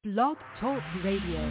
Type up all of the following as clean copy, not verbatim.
Blog Talk Radio.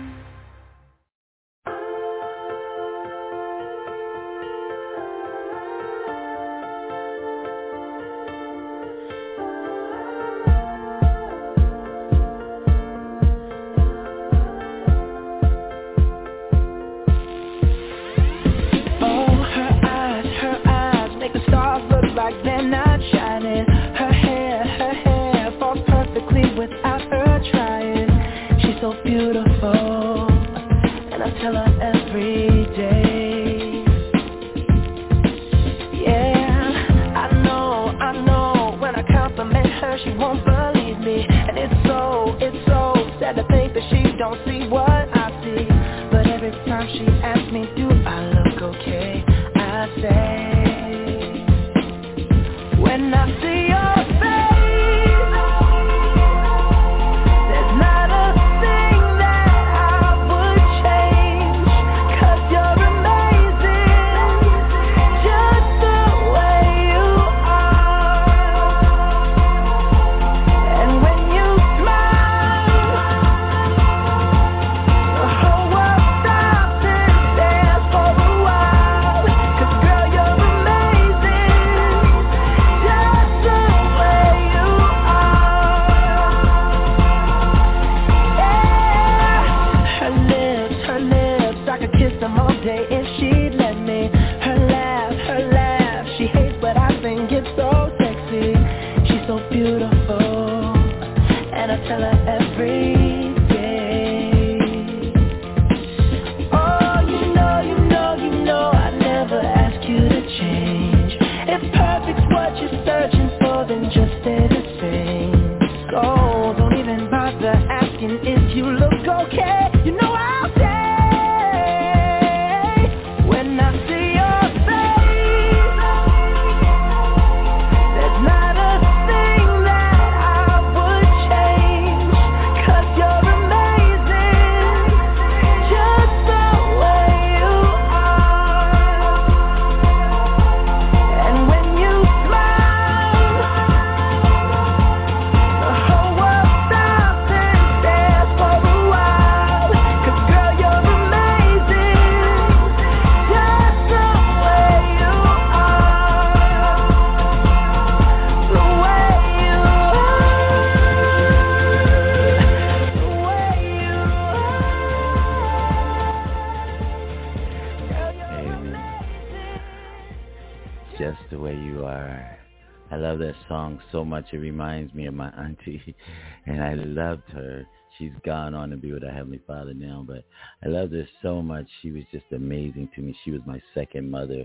So much. It reminds me of my auntie, and I loved her. She's gone on to be with our Heavenly Father now, but I loved her so much. She was just amazing to me. She was my second mother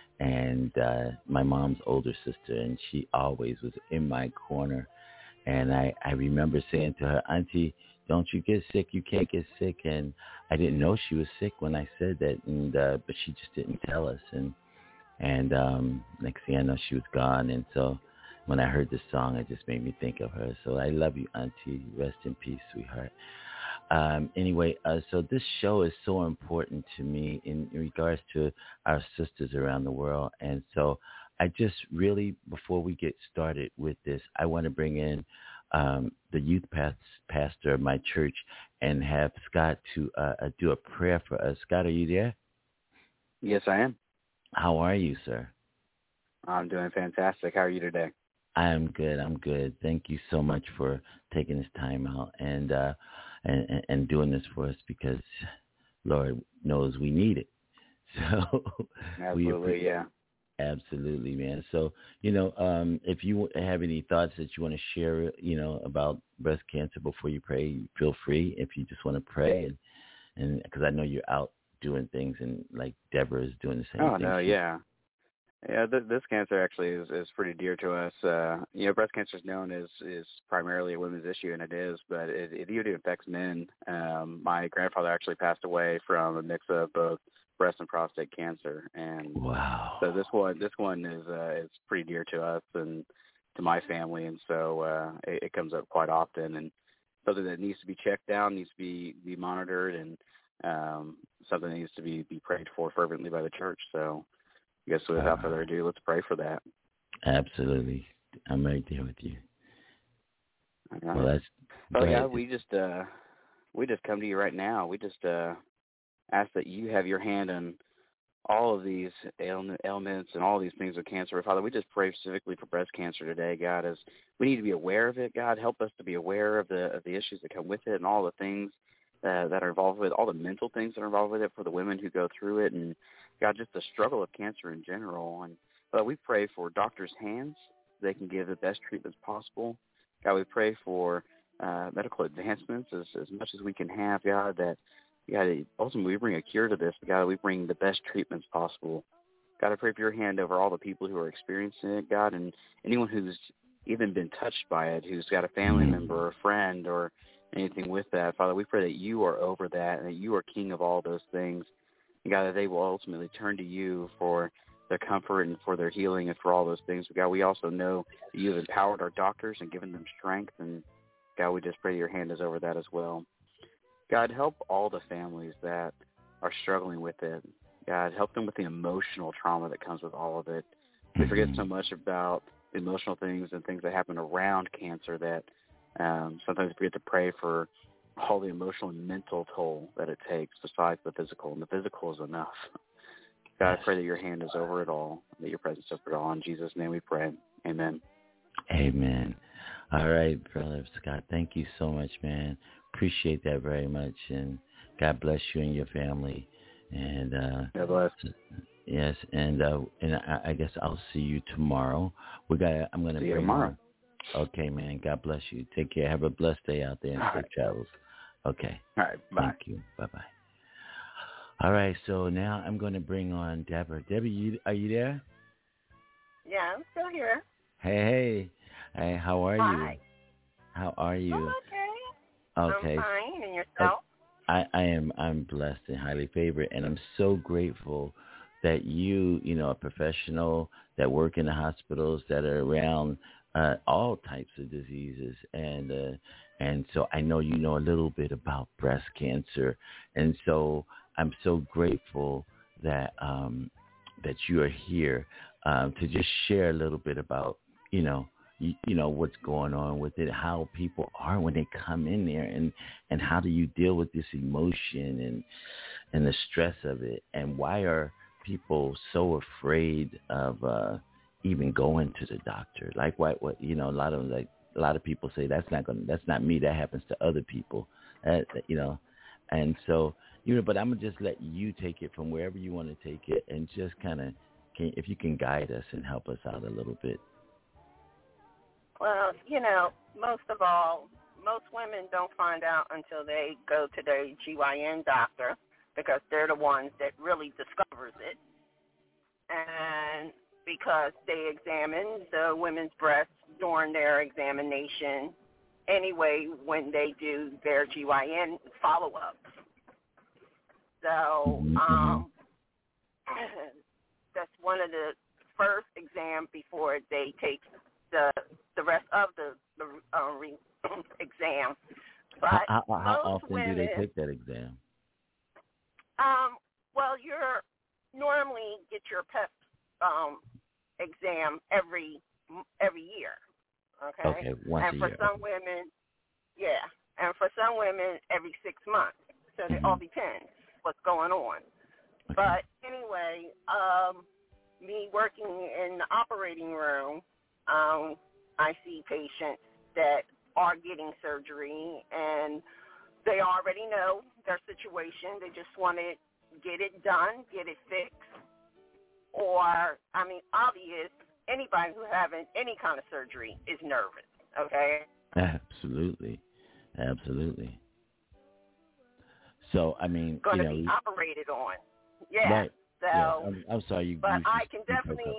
and my mom's older sister, and she always was in my corner. And I remember saying to her, "Auntie, don't you get sick. You can't get sick." And I didn't know she was sick when I said that, and but she just didn't tell us. And next thing I know, she was gone. And so when I heard this song, it just made me think of her. So I love you, Auntie. Rest in peace, sweetheart. Anyway, so this show is so important to me in regards to our sisters around the world. And so I just really, before we get started with this, I want to bring in the youth pastor of my church and have Scott to do a prayer for us. Scott, are you there? Yes, I am. How are you, sir? I'm doing fantastic. How are you today? I'm good. I'm good. Thank you so much for taking this time out and doing this for us, because Lord knows we need it. So absolutely, yeah. Absolutely, man. So, if you have any thoughts that you want to share, about breast cancer before you pray, feel free. If you just want to pray, and because I know you're out doing things, and like Deborah is doing the same thing. Oh, no, yeah. Yeah, this cancer actually is pretty dear to us. Breast cancer is known as primarily a women's issue, and it is, but it even affects men. My grandfather actually passed away from a mix of both breast and prostate cancer, and wow. So this one is pretty dear to us and to my family, and so it comes up quite often, and something that needs to be checked down, needs to be monitored, and something that needs to be prayed for fervently by the church. So I guess without further ado, let's pray for that. Absolutely. I'm right there with you. Right. Well, that's Father great. God, we just come to you right now. We just ask that you have your hand on all of these ailments and all these things with cancer. Father, we just pray specifically for breast cancer today, God, as we need to be aware of it. God, help us to be aware of the issues that come with it and all the things that are involved with it, all the mental things that are involved with it for the women who go through it, and, God, just the struggle of cancer in general. And, we pray for doctors' hands. They can give the best treatments possible. God, we pray for medical advancements as much as we can have, God, that God, ultimately we bring a cure to this, but God, we bring the best treatments possible. God, I pray for your hand over all the people who are experiencing it, God, and anyone who's even been touched by it, who's got a family member or a friend or anything with that. Father, we pray that you are over that and that you are king of all those things. And God, that they will ultimately turn to you for their comfort and for their healing and for all those things. But God, we also know that you have empowered our doctors and given them strength, and God, we just pray your hand is over that as well. God, help all the families that are struggling with it. God, help them with the emotional trauma that comes with all of it. We forget so much about the emotional things and things that happen around cancer that sometimes we forget to pray for all the emotional and mental toll that it takes besides the physical, and the physical is enough. God, I pray that your hand is over it all, that your presence is over it all. In Jesus' name we pray. Amen. Amen. All right, Brother Scott, thank you so much, man. Appreciate that very much, and God bless you and your family. And God bless. Yes, and I guess I'll see you tomorrow. I'm going to see you tomorrow. Okay, man. God bless you. Take care. Have a blessed day out there and safe travels. Okay. All right. Bye. Thank you. Bye-bye. All right, so now I'm going to bring on Deborah. Debbie, are you there? Yeah, I'm still here. Hey. Hey, how are you? How are you? I'm okay. Okay. I'm fine. And yourself? I'm blessed and highly favored, and I'm so grateful that you a professional that work in the hospitals that are around all types of diseases, and so I know you know a little bit about breast cancer, and so I'm so grateful that that you are here to just share a little bit about what's going on with it, how people are when they come in there, and how do you deal with this emotion and the stress of it, and why are people so afraid of even going to the doctor? Like what a lot of people say that's not me, that happens to other people, and so but I'm gonna just let you take it from wherever you want to take it, and just kind of if you can guide us and help us out a little bit. Well, most of all, most women don't find out until they go to their GYN doctor, because they're the ones that really discovers it. And because they examine the women's breasts during their examination anyway when they do their GYN follow-ups. So that's one of the first exams before they take the rest of the exam. But how often women, do they take that exam? Well, you're normally get your PEP exam every year. Okay. Okay, once and a for year. some women, and for some women every 6 months. So it all depends what's going on. Okay. But anyway, me working in the operating room, I see patients that are getting surgery, and they already know their situation. They just want to get it done, get it fixed. Or, obvious, anybody who's having any kind of surgery is nervous, okay? Absolutely. So, going to be operated on. Yeah. Right. So, yeah. I'm sorry. I can definitely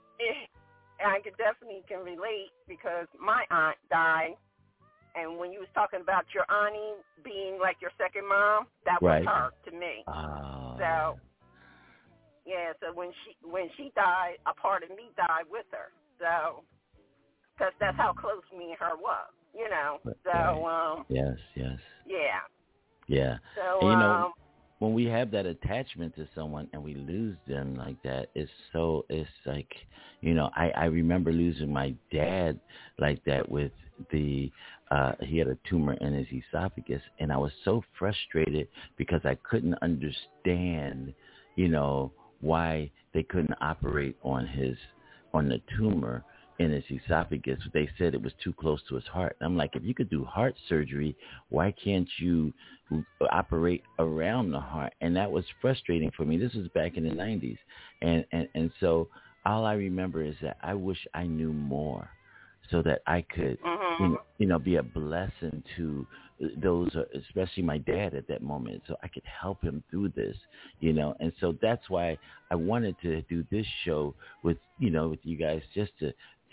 can relate, because my aunt died, and when you was talking about your auntie being like your second mom, that was her to me. So, yeah. So when she died, a part of me died with her. So, because that's how close me and her was, So, yes. Yeah. Yeah. So, and, when we have that attachment to someone and we lose them like that, it's like, I remember losing my dad like that with he had a tumor in his esophagus, and I was so frustrated because I couldn't understand, why they couldn't operate on the tumor in his esophagus. They said it was too close to his heart. I'm like, if you could do heart surgery, why can't you operate around the heart? And that was frustrating for me. This was back in the 90s. And so all I remember is that I wish I knew more so that I could, be a blessing to those, especially my dad at that moment, so I could help him through this, And so that's why I wanted to do this show with you guys, just to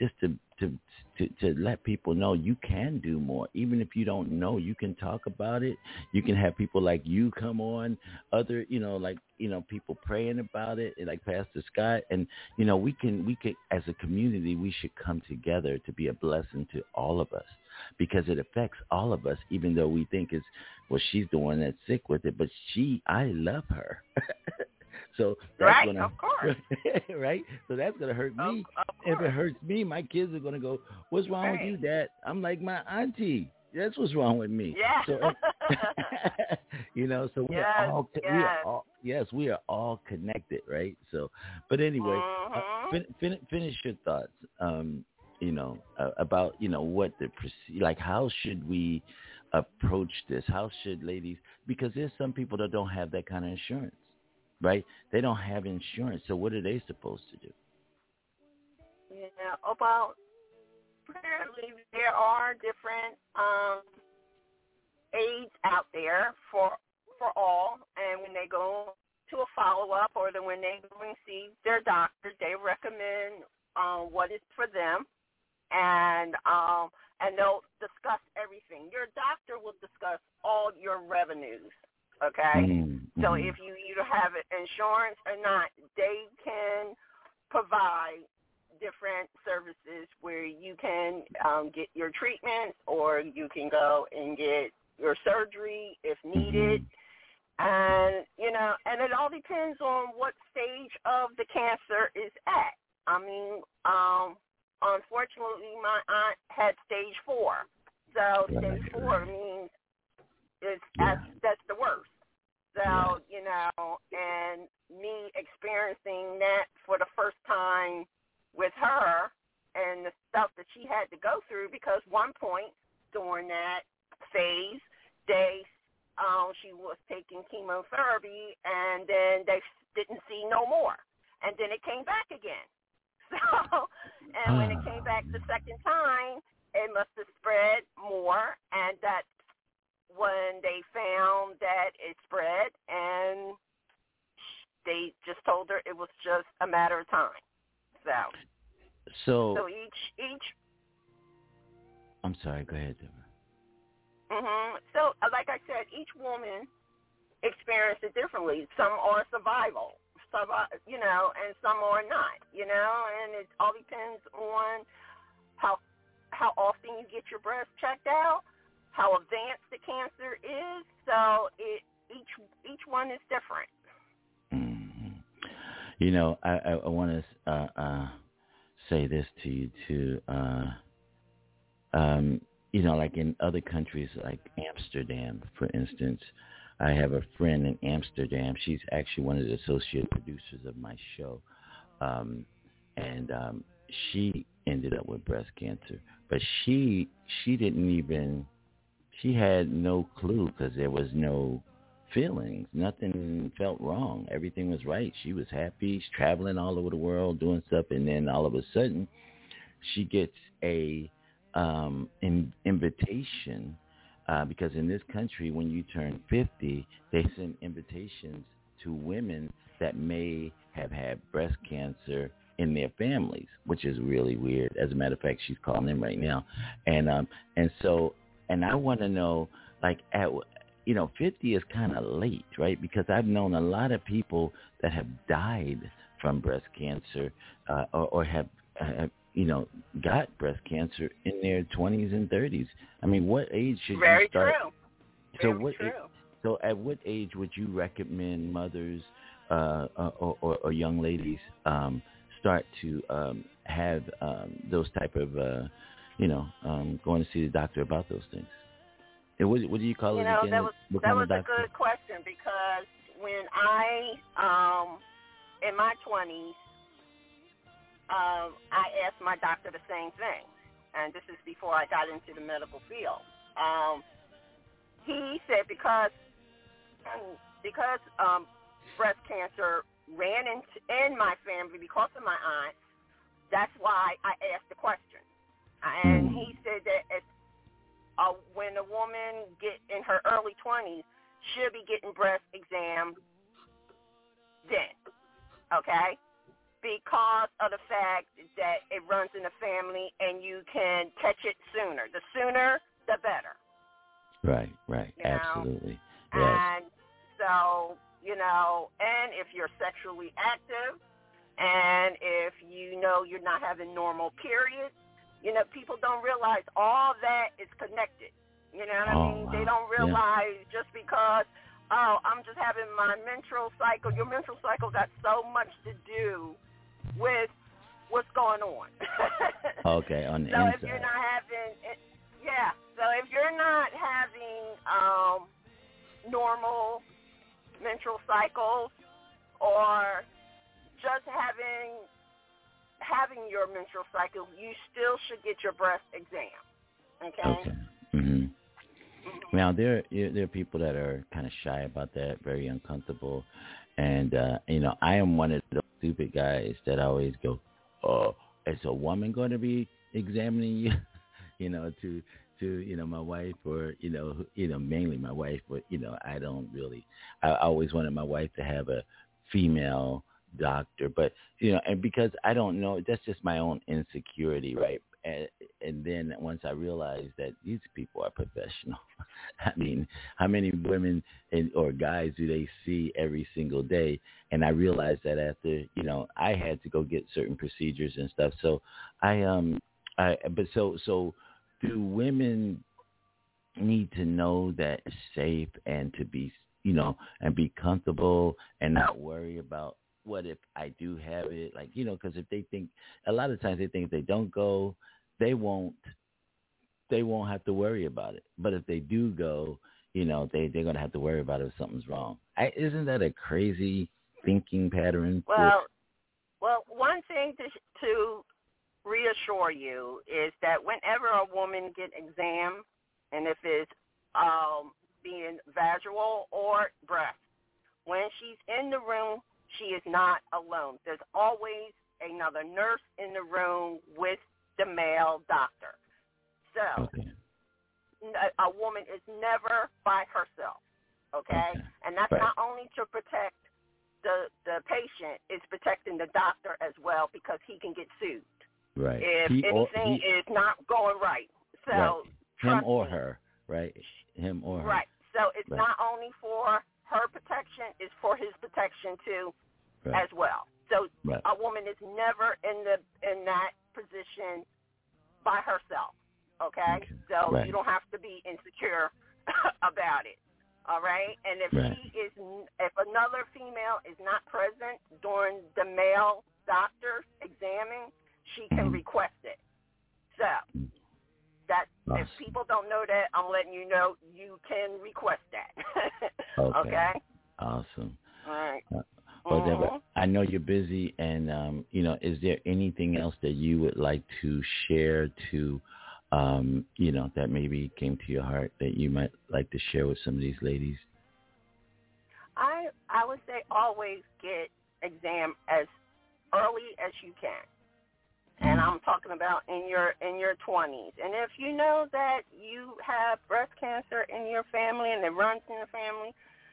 let people know you can do more. Even if you don't know, you can talk about it. You can have people like you come on, other, people praying about it, like Pastor Scott. And, we can, as a community, we should come together to be a blessing to all of us, because it affects all of us, even though we think she's the one that's sick with it, but I love her. So that's right, of course. Right? So that's going to hurt me. If it hurts me, my kids are going to go, what's wrong with you, Dad? I'm like my auntie. That's what's wrong with me. Yeah. So, so we are all connected, right? So, but anyway, finish your thoughts, about, what how should we approach this? How should ladies, because there's some people that don't have that kind of insurance. Right? They don't have insurance, so what are they supposed to do? Yeah, apparently there are different aids out there for all, and when they go to a follow-up or when they go and see their doctor, they recommend what is for them, and they'll discuss everything. Your doctor will discuss all your revenues. Okay, so if you either have insurance or not, they can provide different services where you can get your treatments, or you can go and get your surgery if needed. And, and it all depends on what stage of the cancer is at. I mean, unfortunately, my aunt had stage 4. So stage 4 means that's the worst. So, and me experiencing that for the first time with her and the stuff that she had to go through, because one point during that phase, she was taking chemotherapy, and then they didn't see no more. And then it came back again. So, and when it came back the second time, it must have spread more, and that's when they found that it spread, and they just told her it was just a matter of time. So each. I'm sorry. Go ahead, Deborah. So, like I said, each woman experienced it differently. Some are survival, and some are not. And it all depends on how often you get your breast checked out, how advanced the cancer is. So each one is different. I want to say this to you too. Like in other countries, like Amsterdam, for instance, I have a friend in Amsterdam. She's actually one of the associate producers of my show, and she ended up with breast cancer, but she didn't even. She had no clue because there was no feelings. Nothing felt wrong. Everything was right. She was happy. She's traveling all over the world doing stuff, and then all of a sudden, she gets a invitation because in this country, when you turn 50, they send invitations to women that may have had breast cancer in their families, which is really weird. As a matter of fact, she's calling in right now, and I want to know, 50 is kind of late, right? Because I've known a lot of people that have died from breast cancer or have got breast cancer in their 20s and 30s. I mean, what age should you start? Very true. So at what age would you recommend mothers or young ladies start to have those type of going to see the doctor about those things. And what do you call it again? That was a good question, because when I, in my 20s, I asked my doctor the same thing, and this is before I got into the medical field. He said because breast cancer ran in my family because of my aunt, that's why I asked the question. And he said that when a woman get in her early 20s, she'll be getting breast exam then, okay? Because of the fact that it runs in the family and you can catch it sooner. The sooner, the better. Right. Absolutely. Yes. And so, and if you're sexually active and if you're not having normal periods, people don't realize all that is connected. You know what I mean? Wow. They don't realize just because, I'm just having my menstrual cycle. Your menstrual cycle got so much to do with what's going on. Okay, on the so inside. If you're not having, so if you're not having normal menstrual cycles, or just having your menstrual cycle, you still should get your breast exam. Okay. Mm-hmm. Now there are people that are kind of shy about that, very uncomfortable, and I am one of those stupid guys that always go, "Oh, is a woman going to be examining you?" to my wife, or mainly my wife, but I don't really. I always wanted my wife to have a female doctor, but and because I don't know, that's just my own insecurity, right? And then once I realized that these people are professional, I mean, how many women or guys do they see every single day? And I realized that after I had to go get certain procedures and stuff. So so do women need to know that it's safe and to be and be comfortable and not worry about what if I do have it, because if they think, a lot of times they think if they don't go, they won't have to worry about it. But if they do go, they're going to have to worry about it if something's wrong. Isn't that a crazy thinking pattern? Well, one thing to reassure you is that whenever a woman gets exam, and if it's being vaginal or breast, when she's in the room, she is not alone. There's always another nurse in the room with the male doctor. So a woman is never by herself, okay? And that's not only to protect the patient, it's protecting the doctor as well, because he can get sued. Right. If anything is not going right. So him or her, right? Him or her. Right. So it's not only for her protection, it's for his protection too, as well. So a woman is never in that position by herself. Okay? So you don't have to be insecure about it. All right? And if if another female is not present during the male doctor's examining, she can request it. So if people don't know that, I'm letting you know you can request that. Okay? Awesome. All right. Well, Deborah, I know you're busy, and is there anything else that you would like to share to, that maybe came to your heart that you might like to share with some of these ladies? I would say always get exam as early as you can. And I'm talking about in your 20s. And if you know that you have breast cancer in your family and it runs in the family,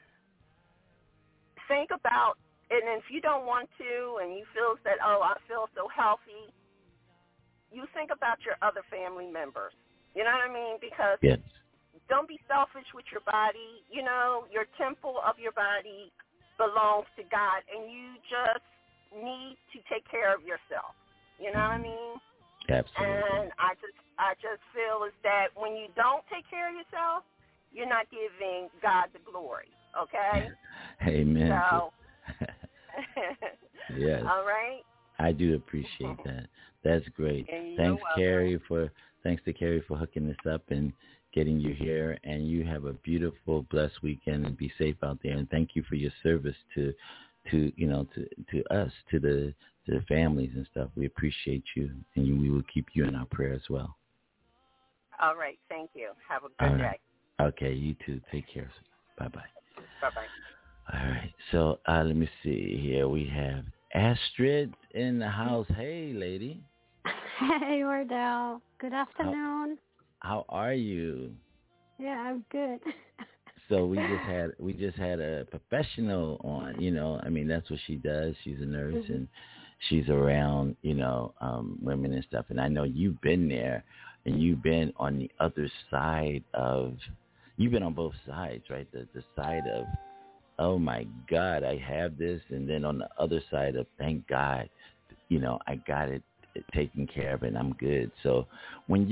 think about, and if you don't want to and you feel that, I feel so healthy, you think about your other family members. You know what I mean? Because don't be selfish with your body. Your temple of your body belongs to God, and you just need to take care of yourself. You know what I mean? Absolutely. And I just feel is that when you don't take care of yourself, you're not giving God the glory. Okay? Amen. So, yes. all right. I do appreciate that. That's great. And you're Thanks, welcome. Carrie, thanks to Carrie for hooking this up and getting you here. And you have a beautiful, blessed weekend and be safe out there. And thank you for your service to us, to the families and stuff. We appreciate you, and we will keep you in our prayer as well. All right. Thank you. Have a All good right. day. Okay, you too. Take care. Bye-bye. Bye-bye. All right. So let me see here. We have Astrid in the house. Hey, lady. Hey, Wardell. Good afternoon. How are you? Yeah, I'm good. So we just had a professional on. I mean, that's what she does. She's a nurse and she's around, women and stuff. And I know you've been there, and you've been on the other side of. You've been on both sides, right? The side of, oh my God, I have this, and then on the other side of, thank God, I got it taken care of and I'm good. So when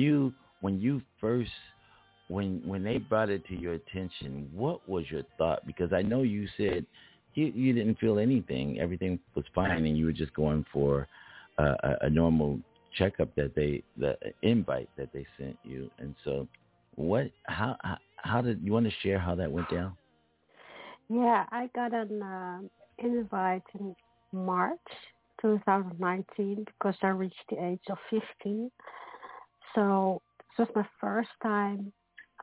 they brought it to your attention, what was your thought? Because I know you said you didn't feel anything, everything was fine, and you were just going for a normal checkup the invite that they sent you. And so how did you want to share how that went down? Yeah, I got an invite in March 2019 because I reached the age of 50. So this was my first time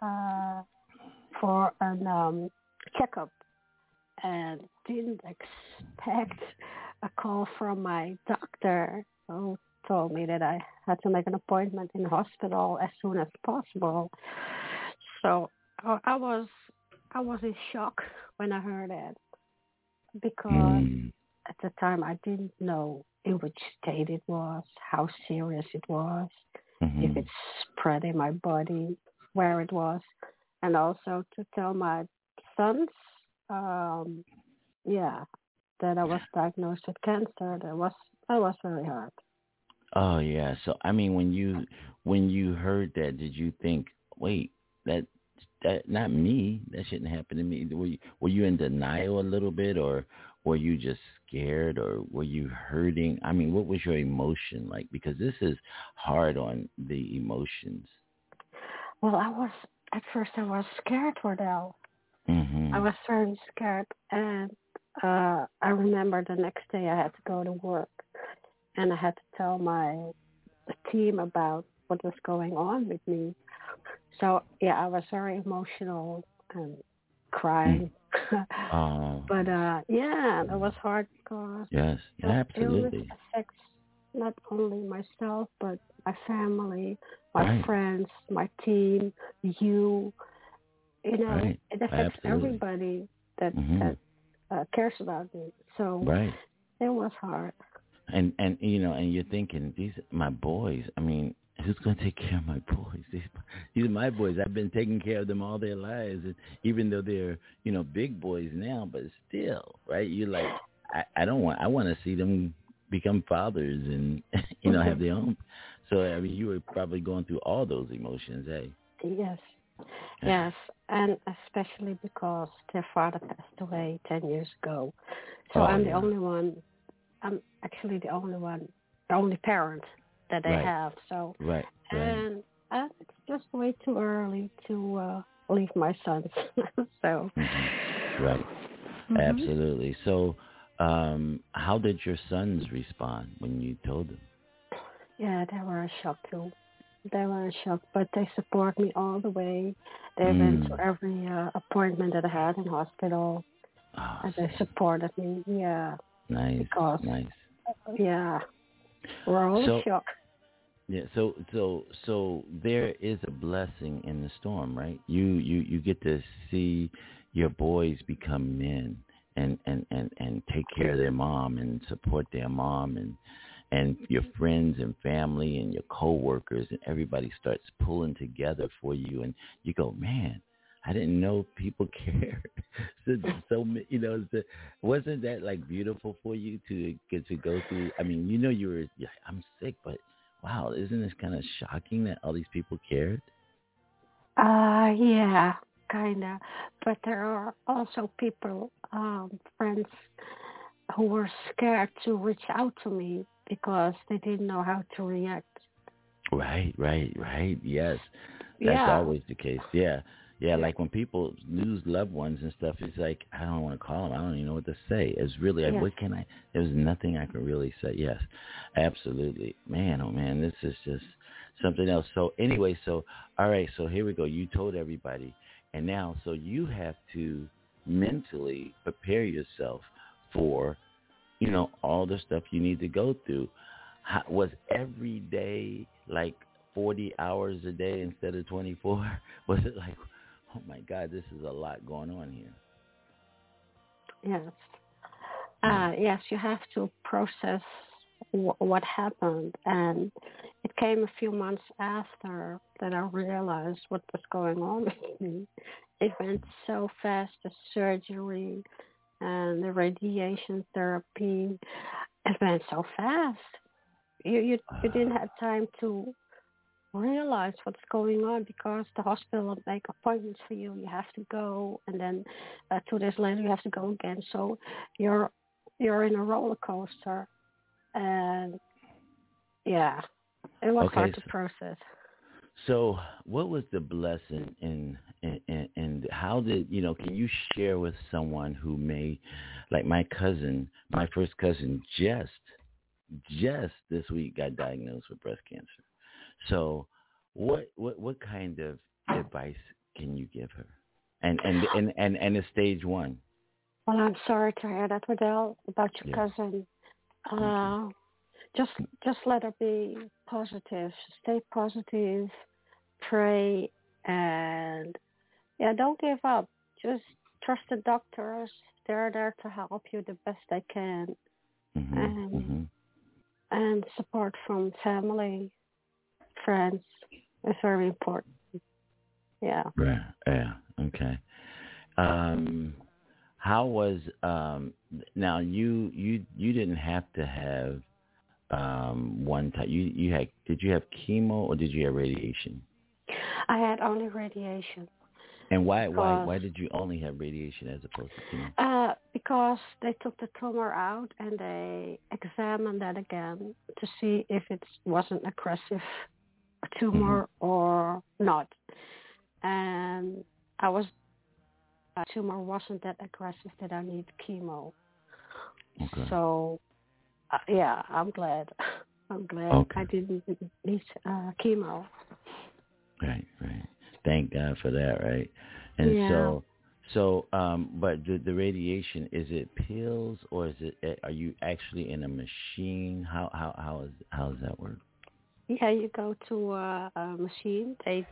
for a checkup, and didn't expect a call from my doctor who told me that I had to make an appointment in the hospital as soon as possible. So I was in shock when I heard it, because at the time I didn't know in which state it was, how serious it was, if it's spread in my body, where it was, and also to tell my sons, that I was diagnosed with cancer. That was very hard. Oh yeah. So I mean, when you heard that, did you think, wait, that not me, that shouldn't happen to me? Were you in denial a little bit, or were you just scared, or were you hurting? I mean, what was your emotion like? Because this is hard on the emotions. Well, at first I was scared for Dell. I was very scared, and I remember the next day I had to go to work, and I had to tell my team about what was going on with me. So, yeah, I was very emotional and crying. But, that was hard because yes, absolutely. It affects not only myself, but my family, my friends, my team, you. It affects everybody that cares about me. So it was hard. And you're thinking, these are my boys. I mean, who's going to take care of my boys? These are my boys. I've been taking care of them all their lives, and even though they're big boys now, but still, right? You're like, I want to see them become fathers and have their own. So I mean, you were probably going through all those emotions, eh? Yes, and especially because their father passed away 10 years ago. So I'm the only one. I'm actually the only parent that they have. So and it's just way too early to leave my sons. So absolutely. So how did your sons respond when you told them? Yeah, they were in shock too. They were in shock, but they support me all the way. They went to every appointment that I had in hospital, and they supported me. Yeah. Nice. Because, nice. Yeah. We're all in shock. Yeah. So there is a blessing in the storm, right? You get to see your boys become men and take care of their mom and support their mom, and your friends and family and your coworkers and everybody starts pulling together for you, and you go, man, I didn't know people cared. Wasn't that like beautiful for you to get to go through? I mean, I'm sick, but wow, isn't this kind of shocking that all these people cared? Yeah, kind of. But there are also people, friends, who were scared to reach out to me because they didn't know how to react. Right. Yes. That's always the case. Yeah. Like when people lose loved ones and stuff, it's like, I don't want to call them. I don't even know what to say. It's really like, what can I, there's nothing I can really say. Yes, absolutely. Man, oh man, this is just something else. So anyway, all right, so here we go. You told everybody. And now, so you have to mentally prepare yourself for, all the stuff you need to go through. Was every day like 40 hours a day instead of 24? Was it like, oh my God, this is a lot going on here? Yes. Yes, you have to process what happened. And it came a few months after that I realized what was going on with me. It went so fast, the surgery and the radiation therapy. It went so fast. You didn't have time to realize what's going on because the hospital will make appointments for you. You have to go, and then 2 days later you have to go again. So you're in a roller coaster, and it was hard to process. So what was the blessing in how did, can you share with someone who may, like my first cousin just this week got diagnosed with breast cancer. So what kind of advice can you give her? And it's stage 1. Well, I'm sorry to hear that, Riddell, about your cousin. Just let her be positive. Stay positive. Pray, and don't give up. Just trust the doctors. They're there to help you the best they can. And support from family, friends is very important. Yeah. Right. Yeah. Okay. How was now you didn't have to have one time did you have chemo or did you have radiation? I had only radiation. And why did you only have radiation as opposed to chemo? Because they took the tumor out and they examined that again to see if it wasn't aggressive tumor or not. And tumor wasn't that aggressive that I need chemo. Okay. So, I'm glad. I didn't need chemo. Right. Thank God for that, right? And so, but the radiation, is it pills or are you actually in a machine? How does that work? Yeah, you go to a machine. They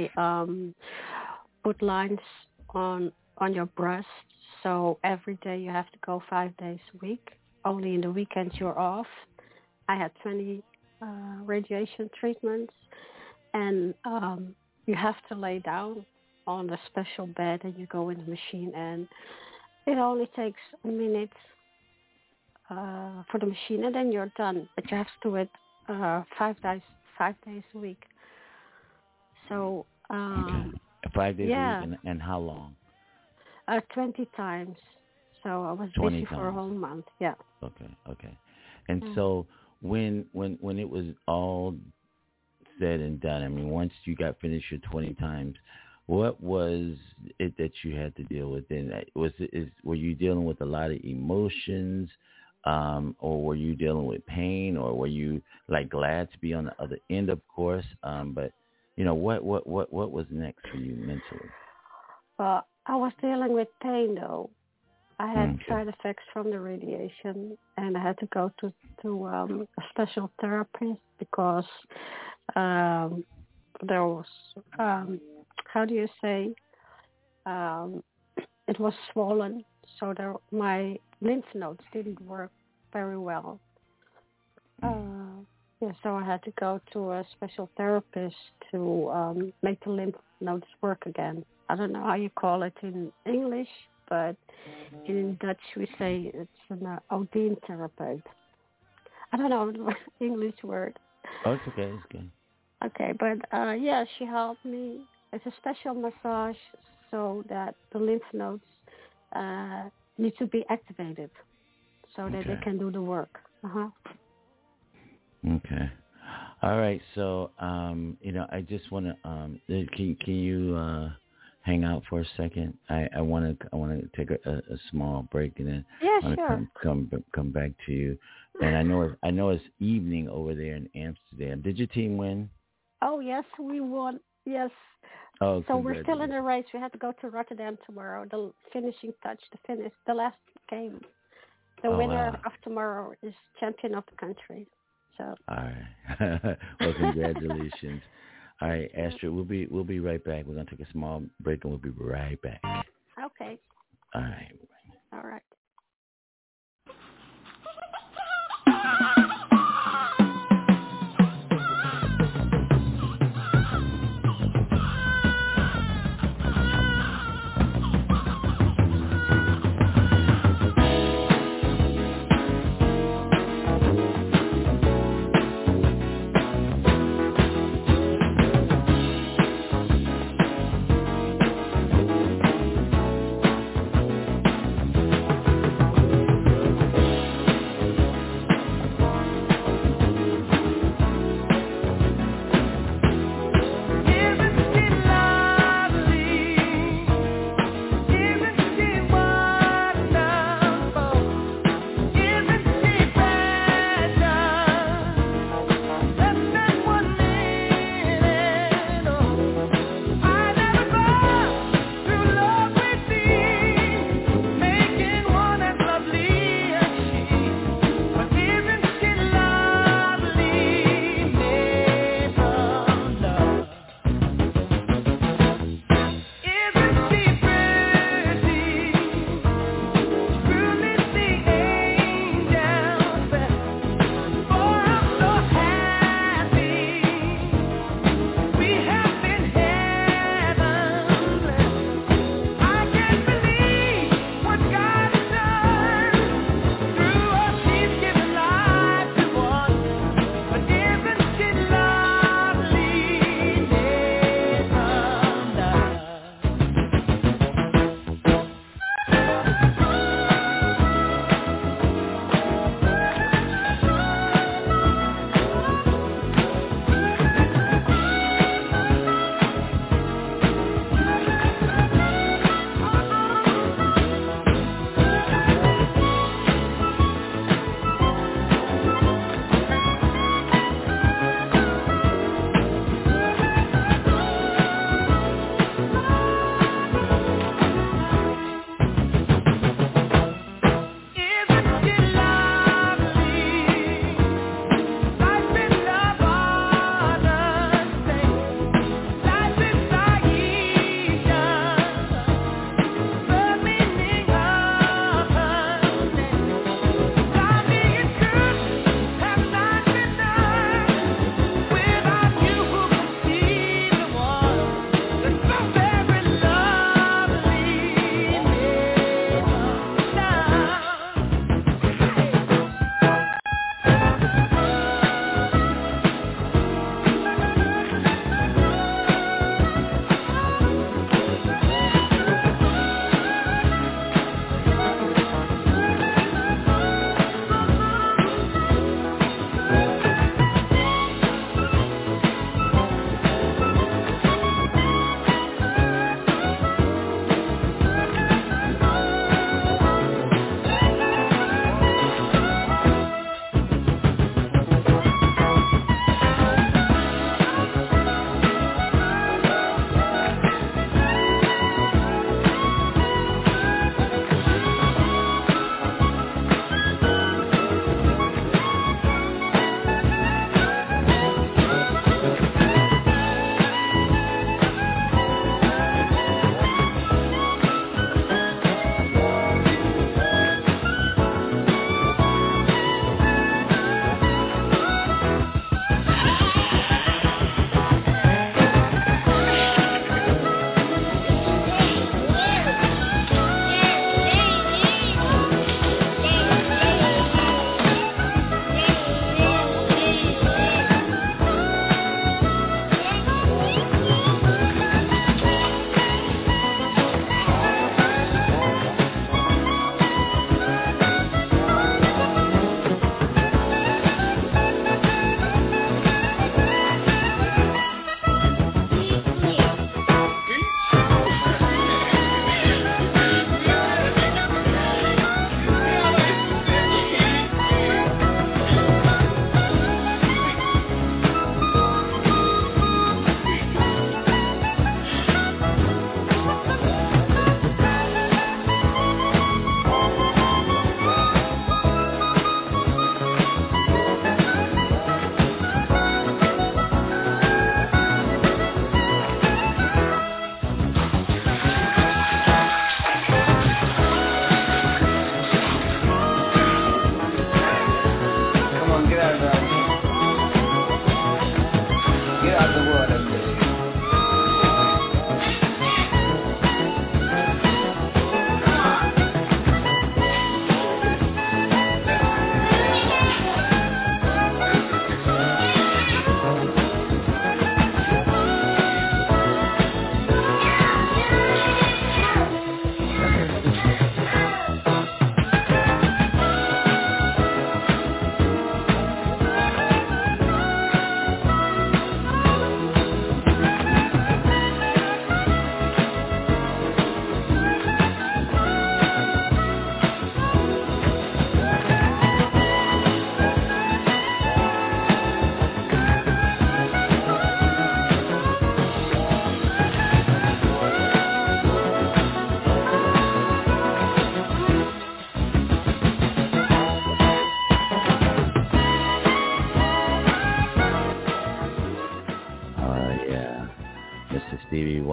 put lines on your breast. So every day you have to go 5 days a week. Only in the weekends you're off. I had 20 radiation treatments, and you have to lay down on a special bed, and you go in the machine, and it only takes a minute for the machine, and then you're done. But you have to do it 5 days a week. So 5 days a week, and how long? 20 times. So I was busy for a whole month. Yeah. Okay. And so when it was all said and done, I mean, once you got finished your 20 times, what was it that you had to deal with? And were you dealing with a lot of emotions, or were you dealing with pain, or were you like glad to be on the other end, of course? But what was next for you mentally? I was dealing with pain though. I had side effects from the radiation, and I had to go to a special therapist because there was how do you say? It was swollen, so my lymph nodes didn't work very well. So I had to go to a special therapist to make the lymph nodes work again. I don't know how you call it in English, but in Dutch we say it's an Odin therapist. I don't know the English word. Oh, it's okay. It's good. Okay, but she helped me. It's a special massage so that the lymph nodes need to be activated so that they can do the work. Okay. All right. So, I just want to, can you hang out for a second? I want to take a small break, and then Yeah, I want sure. to come back to you. And I know it's evening over there in Amsterdam. Did your team win? Oh, yes, we won. Yes. Oh, so we're still in the race. We have to go to Rotterdam tomorrow. The finishing touch, the last game. The winner of tomorrow is champion of the country. So. All right. Well, congratulations. All right, Astrid, we'll be right back. We're gonna take a small break, and we'll be right back. Okay. All right. All right.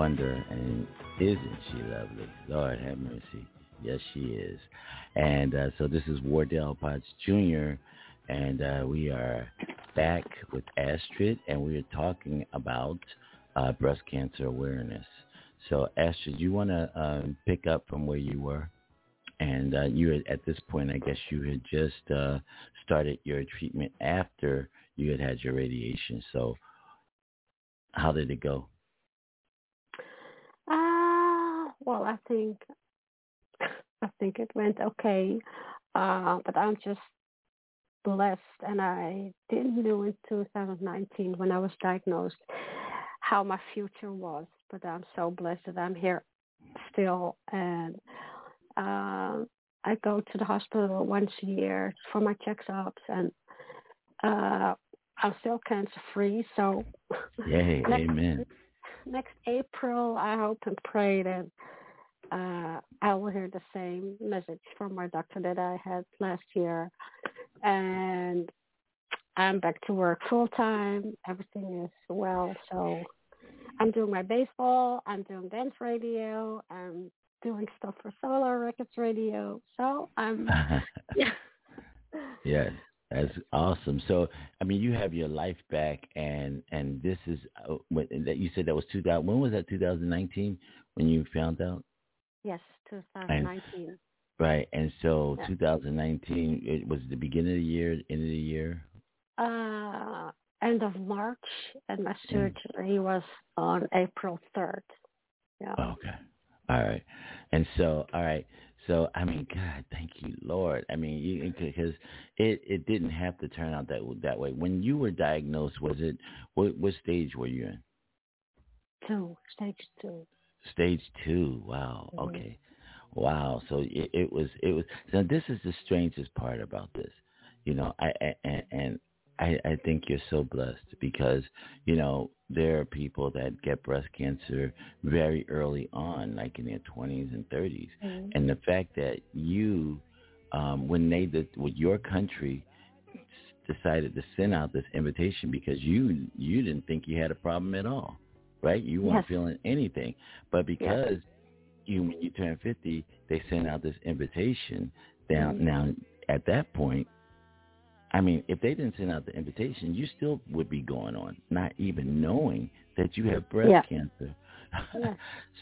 wonder, and isn't she lovely? Lord have mercy. Yes, she is. And so this is Wardell Potts Jr., and we are back with Astrid, and we are talking about breast cancer awareness. So, Astrid, you want to pick up from where you were? And you had, at this point, I guess you had just started your treatment after you had your radiation. So how did it go? Well, I think it went okay, but I'm just blessed, and I didn't know in 2019 when I was diagnosed how my future was, but I'm so blessed that I'm here still, and I go to the hospital once a year for my checkups, and I'm still cancer-free, so yay, amen. Next April, I hope and pray that I will hear the same message from my doctor that I had last year, and I'm back to work full-time. Everything is well, so I'm doing my baseball, I'm doing dance radio, I'm doing stuff for Solar Records Radio, so I'm... Yes, that's awesome. So, I mean, you have your life back, and this is, that you said that was 2000, when was that, 2019, when you found out? Yes, 2019. Right, and so 2019, it was the beginning of the year, end of the year? End of March, and my surgery was on April 3rd. Yeah. Okay. All right. And so, all right. So, I mean, God, thank you, Lord. I mean, because it didn't have to turn out that way. When you were diagnosed, was it, what stage were you in? Stage 2. Stage 2. Wow. Mm-hmm. Okay. Wow. So it was. Now, this is the strangest part about this. You know, I think you're so blessed because, you know, there are people that get breast cancer very early on, like in their 20s and 30s. Mm-hmm. And the fact that you, when your country decided to send out this invitation because you didn't think you had a problem at all, right? You weren't feeling anything. But because when you turn 50, they send out this invitation. Now, at that point, I mean, if they didn't send out the invitation, you still would be going on, not even knowing that you have breast cancer. Yeah.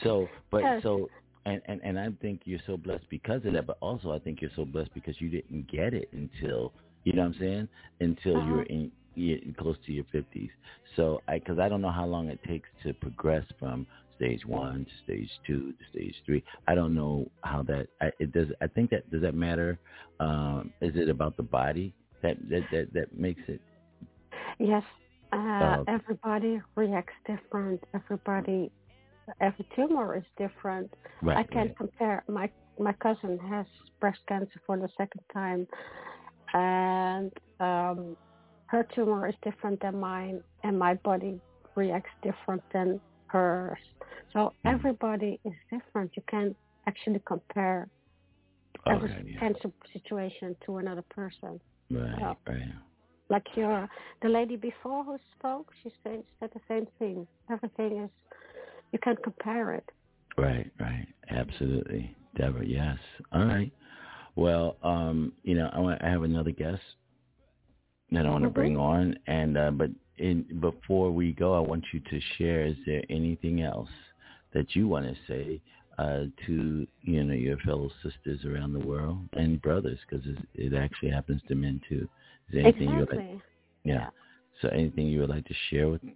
And I think you're so blessed because of that, but also I think you're so blessed because you didn't get it until, you know what I'm saying, until you were close to your 50s. So, because I don't know how long it takes to progress from stage 1 to stage 2 to stage 3. I don't know how that, I think that, does that matter? Is it about the body? That makes it. Yes, everybody reacts different. Every tumor is different. Right, I can't compare. My cousin has breast cancer for the second time, and her tumor is different than mine, and my body reacts different than hers. So everybody is different. You can't actually compare every cancer situation to another person. Right, right. Like the lady before who spoke, she said the same thing. Everything is, you can't compare it. Right, right. Absolutely. Deborah, yes. All right. Well, you know, I have another guest that I want to bring on, and but before we go, I want you to share, is there anything else that you want to say to, you know, your fellow sisters around the world and brothers, because it actually happens to men too. Is there anything you would like? Yeah. So anything you would like to share with?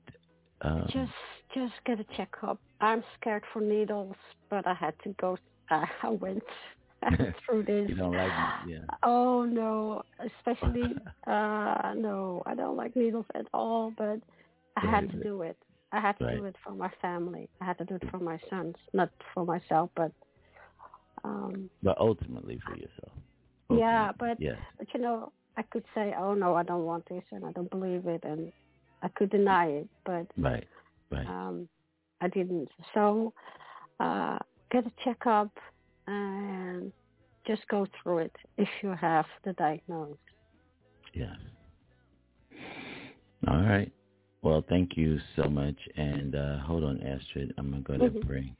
Just get a checkup. I'm scared for needles, but I had to go. I went through this. You don't like it? Yeah. Oh no, especially no, I don't like needles at all. But I had to do it. I had to do it for my family. I had to do it for my sons, not for myself, but ultimately for yourself. Yeah, but you know, I could say, oh no, I don't want this, and I don't believe it, and I could deny it, but right. I didn't. So get a checkup and just go through it if you have the diagnosis. Yeah. All right. Well, thank you so much. And hold on, Astrid. I'm going to bring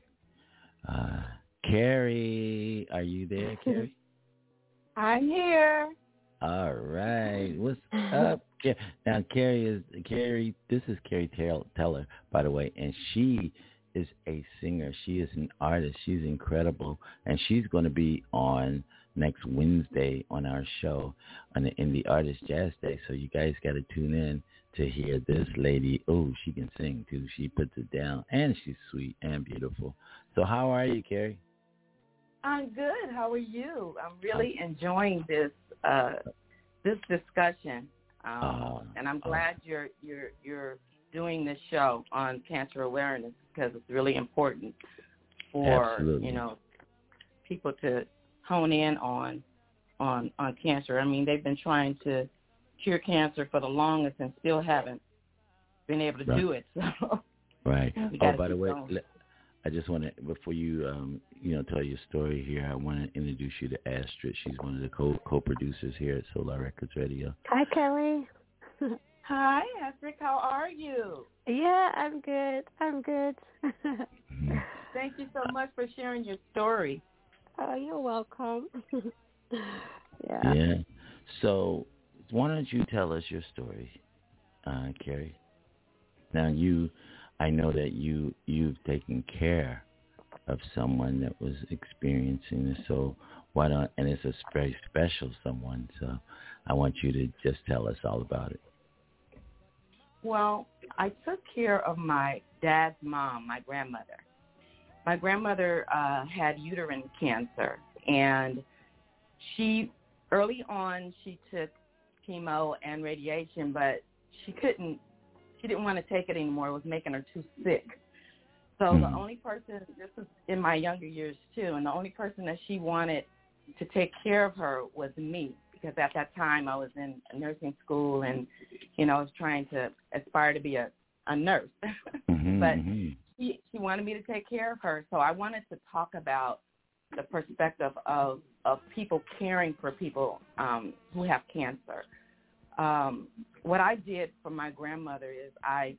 Carrie. Are you there, Carrie? I'm here. All right. What's up? Now, Carrie. This is Carrie Teller, by the way, and she is a singer. She is an artist. She's incredible, and she's going to be on next Wednesday on our show on the Indie Artist Jazz Day. So you guys got to tune in to hear this lady. Oh, she can sing too. She puts it down, and she's sweet and beautiful. So how are you, Carrie? I'm good. How are you? I'm really enjoying this discussion, and I'm glad you're doing this show on cancer awareness, because it's really important for people to hone in on cancer. I mean, they've been trying to cure cancer for the longest and still haven't been able to do it. So right. Oh, by the way, I just want to, before you tell your story here, I want to introduce you to Astrid. She's one of the co-producers here at Solar Records Radio. Hi, Kelly. Hi, Astrid. How are you? Yeah, I'm good. Thank you so much for sharing your story. Oh, you're welcome. Yeah. Yeah. So why don't you tell us your story, Carrie? Now, I know that you've taken care of someone that was experiencing this, so why don't, and it's a very special someone, so I want you to just tell us all about it. Well, I took care of my dad's mom, my grandmother. My grandmother had uterine cancer, and early on she took chemo and radiation, but she didn't want to take it anymore. It was making her too sick. So the only person, this was in my younger years too, and the only person that she wanted to take care of her was me, because at that time I was in nursing school, and, I was trying to aspire to be a nurse. But she wanted me to take care of her. So I wanted to talk about the perspective of people caring for people who have cancer. What I did for my grandmother is I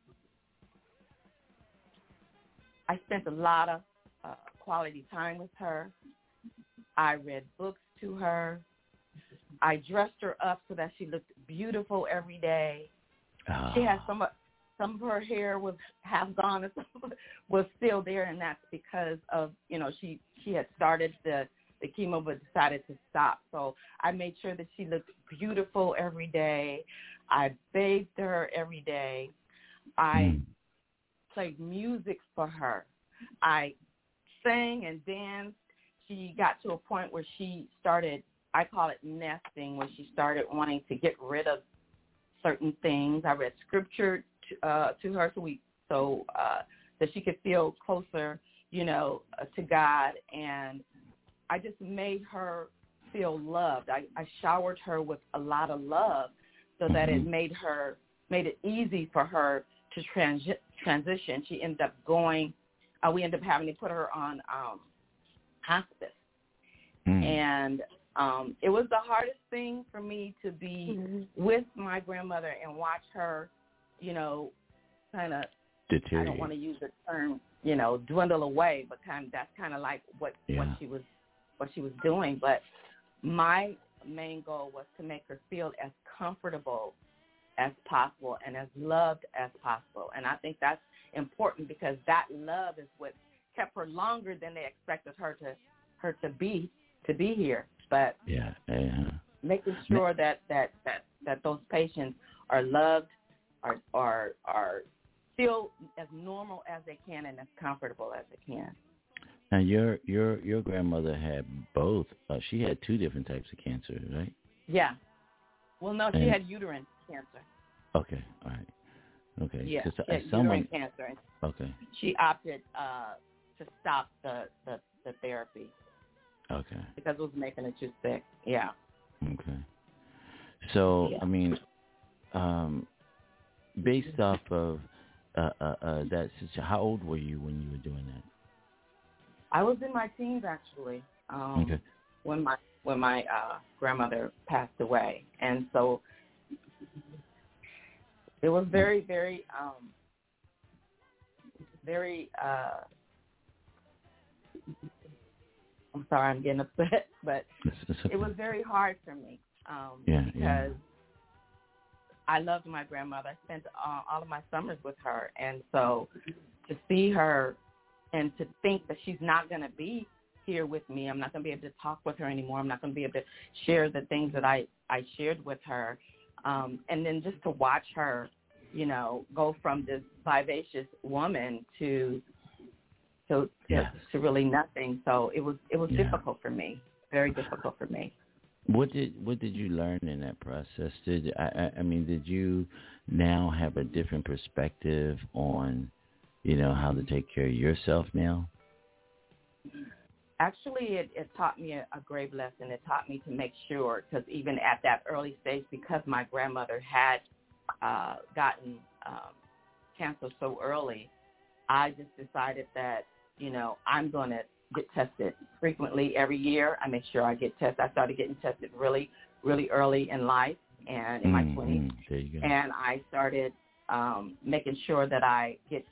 spent a lot of quality time with her. I read books to her. I dressed her up so that she looked beautiful every day. She had some of her hair was half gone and some was still there, and that's because of, she had started the chemo but decided to stop. So I made sure that she looked beautiful every day. I bathed her every day. I played music for her. I sang and danced. She got to a point where she started, I call it nesting, when she started wanting to get rid of certain things. I read scripture to her so that she could feel closer, to God. And I just made her feel loved. I showered her with a lot of love so that it made it easy for her to transition. She ended up we ended up having to put her on hospice. And it was the hardest thing for me to be with my grandmother and watch her, kind of, I don't want to use the term, dwindle away, but that's kind of like what she was doing. But my main goal was to make her feel as comfortable as possible and as loved as possible. And I think that's important, because that love is what kept her longer than they expected her to be here. But making sure that those patients are loved, are still as normal as they can and as comfortable as they can. Now, your grandmother had both. She had two different types of cancer, right? Yeah. Well, no, she had uterine cancer. Okay. All right. Okay. Yeah. She had uterine cancer. Okay. She opted to stop the therapy. Okay. Because it was making her too sick. Yeah. Okay. So, I mean, based off of that situation, how old were you when you were doing that? I was in my teens, actually, when my grandmother passed away, and so it was very, very, I'm sorry, I'm getting upset, but it was very hard for me because I loved my grandmother. I spent all of my summers with her, and so to see her and to think that she's not going to be here with me, I'm not going to be able to talk with her anymore. I'm not going to be able to share the things that I shared with her, and then just to watch her, go from this vivacious woman to really nothing. So it was difficult for me, very difficult for me. What did you learn in that process? Did you now have a different perspective on, how to take care of yourself now? Actually, it taught me a grave lesson. It taught me to make sure, because even at that early stage, because my grandmother had gotten cancer so early, I just decided that, I'm going to get tested frequently every year. I make sure I get tested. I started getting tested really, really early in life and in my 20s. There you go. And I started making sure that I get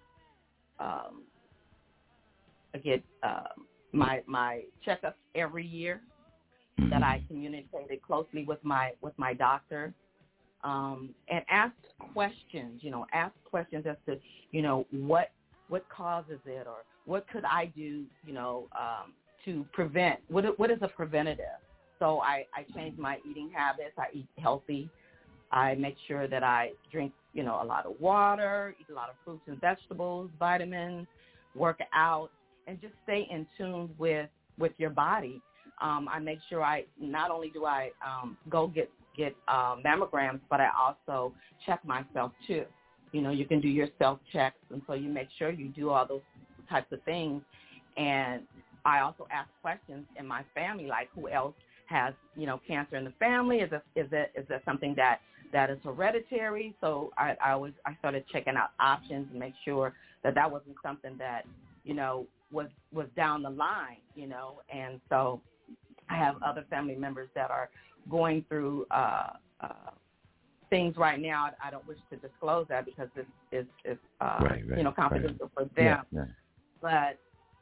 my checkups every year, that I communicated closely with my doctor, and ask questions, ask questions as to, what causes it, or what could I do, to prevent, what is a preventative? So I changed my eating habits. I eat healthy. I make sure that I drink, a lot of water, eat a lot of fruits and vegetables, vitamins, work out, and just stay in tune with your body. I make sure not only do I go get mammograms, but I also check myself too. You can do your self-checks, and so you make sure you do all those types of things. And I also ask questions in my family, like who else has, cancer in the family? Is that something that is hereditary? So I started checking out options and make sure that wasn't something that, was down the line, And so I have other family members that are going through things right now. I don't wish to disclose that because this is confidential for them. Yeah. But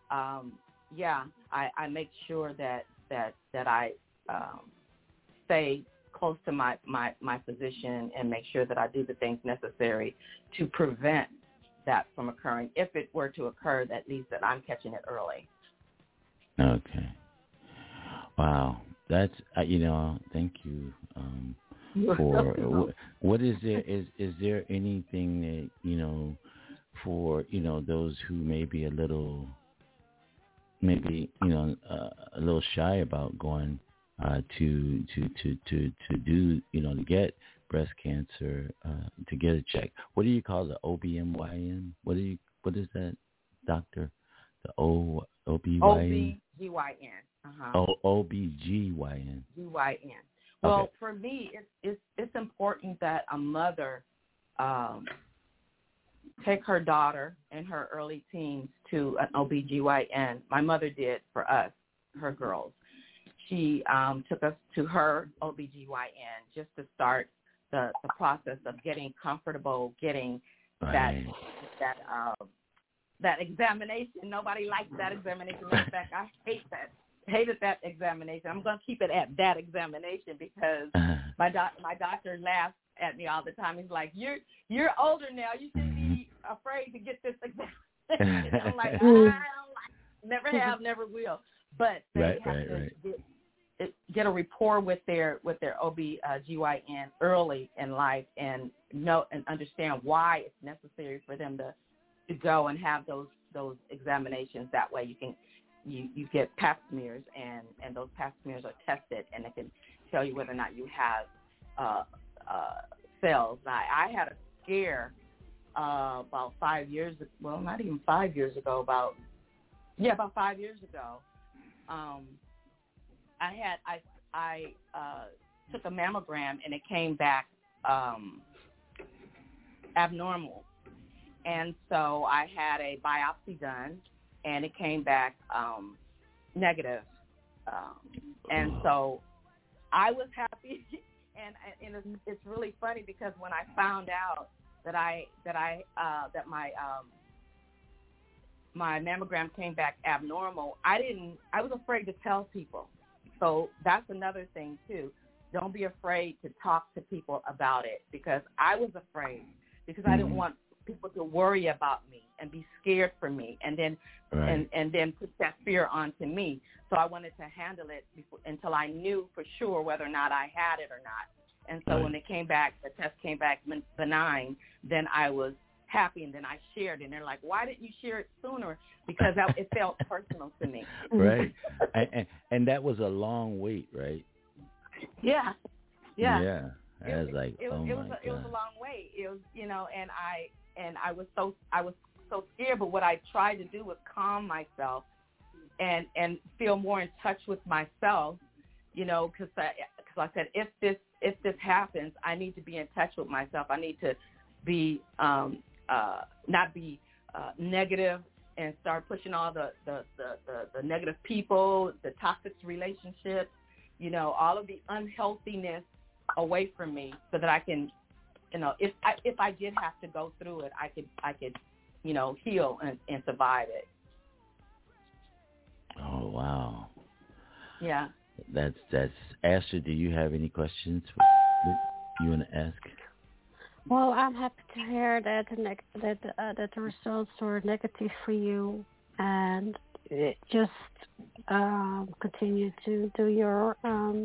I make sure that I stay close to my physician and make sure that I do the things necessary to prevent that from occurring. If it were to occur, at least that I'm catching it early. Okay. Wow. That's thank you for what is there is there anything that for those who may be a little shy about going to do to get breast cancer, to get a check? What do you call the OBMYN? What is that, doctor? The OBGYN. OBGYN. GYN. Well, for me, it's important that a mother take her daughter in her early teens to an OBGYN. My mother did for us, her girls. She took us to her OBGYN just to start the process of getting comfortable, getting that examination. Nobody likes that examination. In fact, I hated that examination. I'm going to keep it at that examination because my doctor laughs at me all the time. He's like, you're older now. You shouldn't be afraid to get this examination. I'm like, never have, never will. But they have to get a rapport with their OB/GYN early in life and know and understand why it's necessary for them to go and have those examinations. That way you get pap smears, and those pap smears are tested, and it can tell you whether or not you have cells. I had a scare about 5 years ago. Well, not even 5 years ago. About 5 years ago. I took a mammogram, and it came back abnormal, and so I had a biopsy done, and it came back negative, and so I was happy, and it's really funny because when I found out that my mammogram came back abnormal, I was afraid to tell people. So that's another thing too. Don't be afraid to talk to people about it, because I was afraid because I didn't want people to worry about me and be scared for me, and then and then put that fear onto me. So I wanted to handle it until I knew for sure whether or not I had it or not. And so when it came back, the test came back benign, then I was happy, and then I shared it. And they're like, why didn't you share it sooner? Because it felt personal to me. Right. And that was a long wait, right? Yeah. Yeah. I was like, it was a long wait. It was, and I was so scared. But what I tried to do was calm myself and feel more in touch with myself, because I said, if this happens, I need to be in touch with myself. I need to be not be negative and start pushing all the negative people, the toxic relationships, all of the unhealthiness away from me, so that I can, if I did have to go through it, I could heal and survive it. Oh, wow. Yeah. That's Astrid, do you have any questions you want to ask? Well, I'm happy to hear that that the results were negative for you, and just continue to do your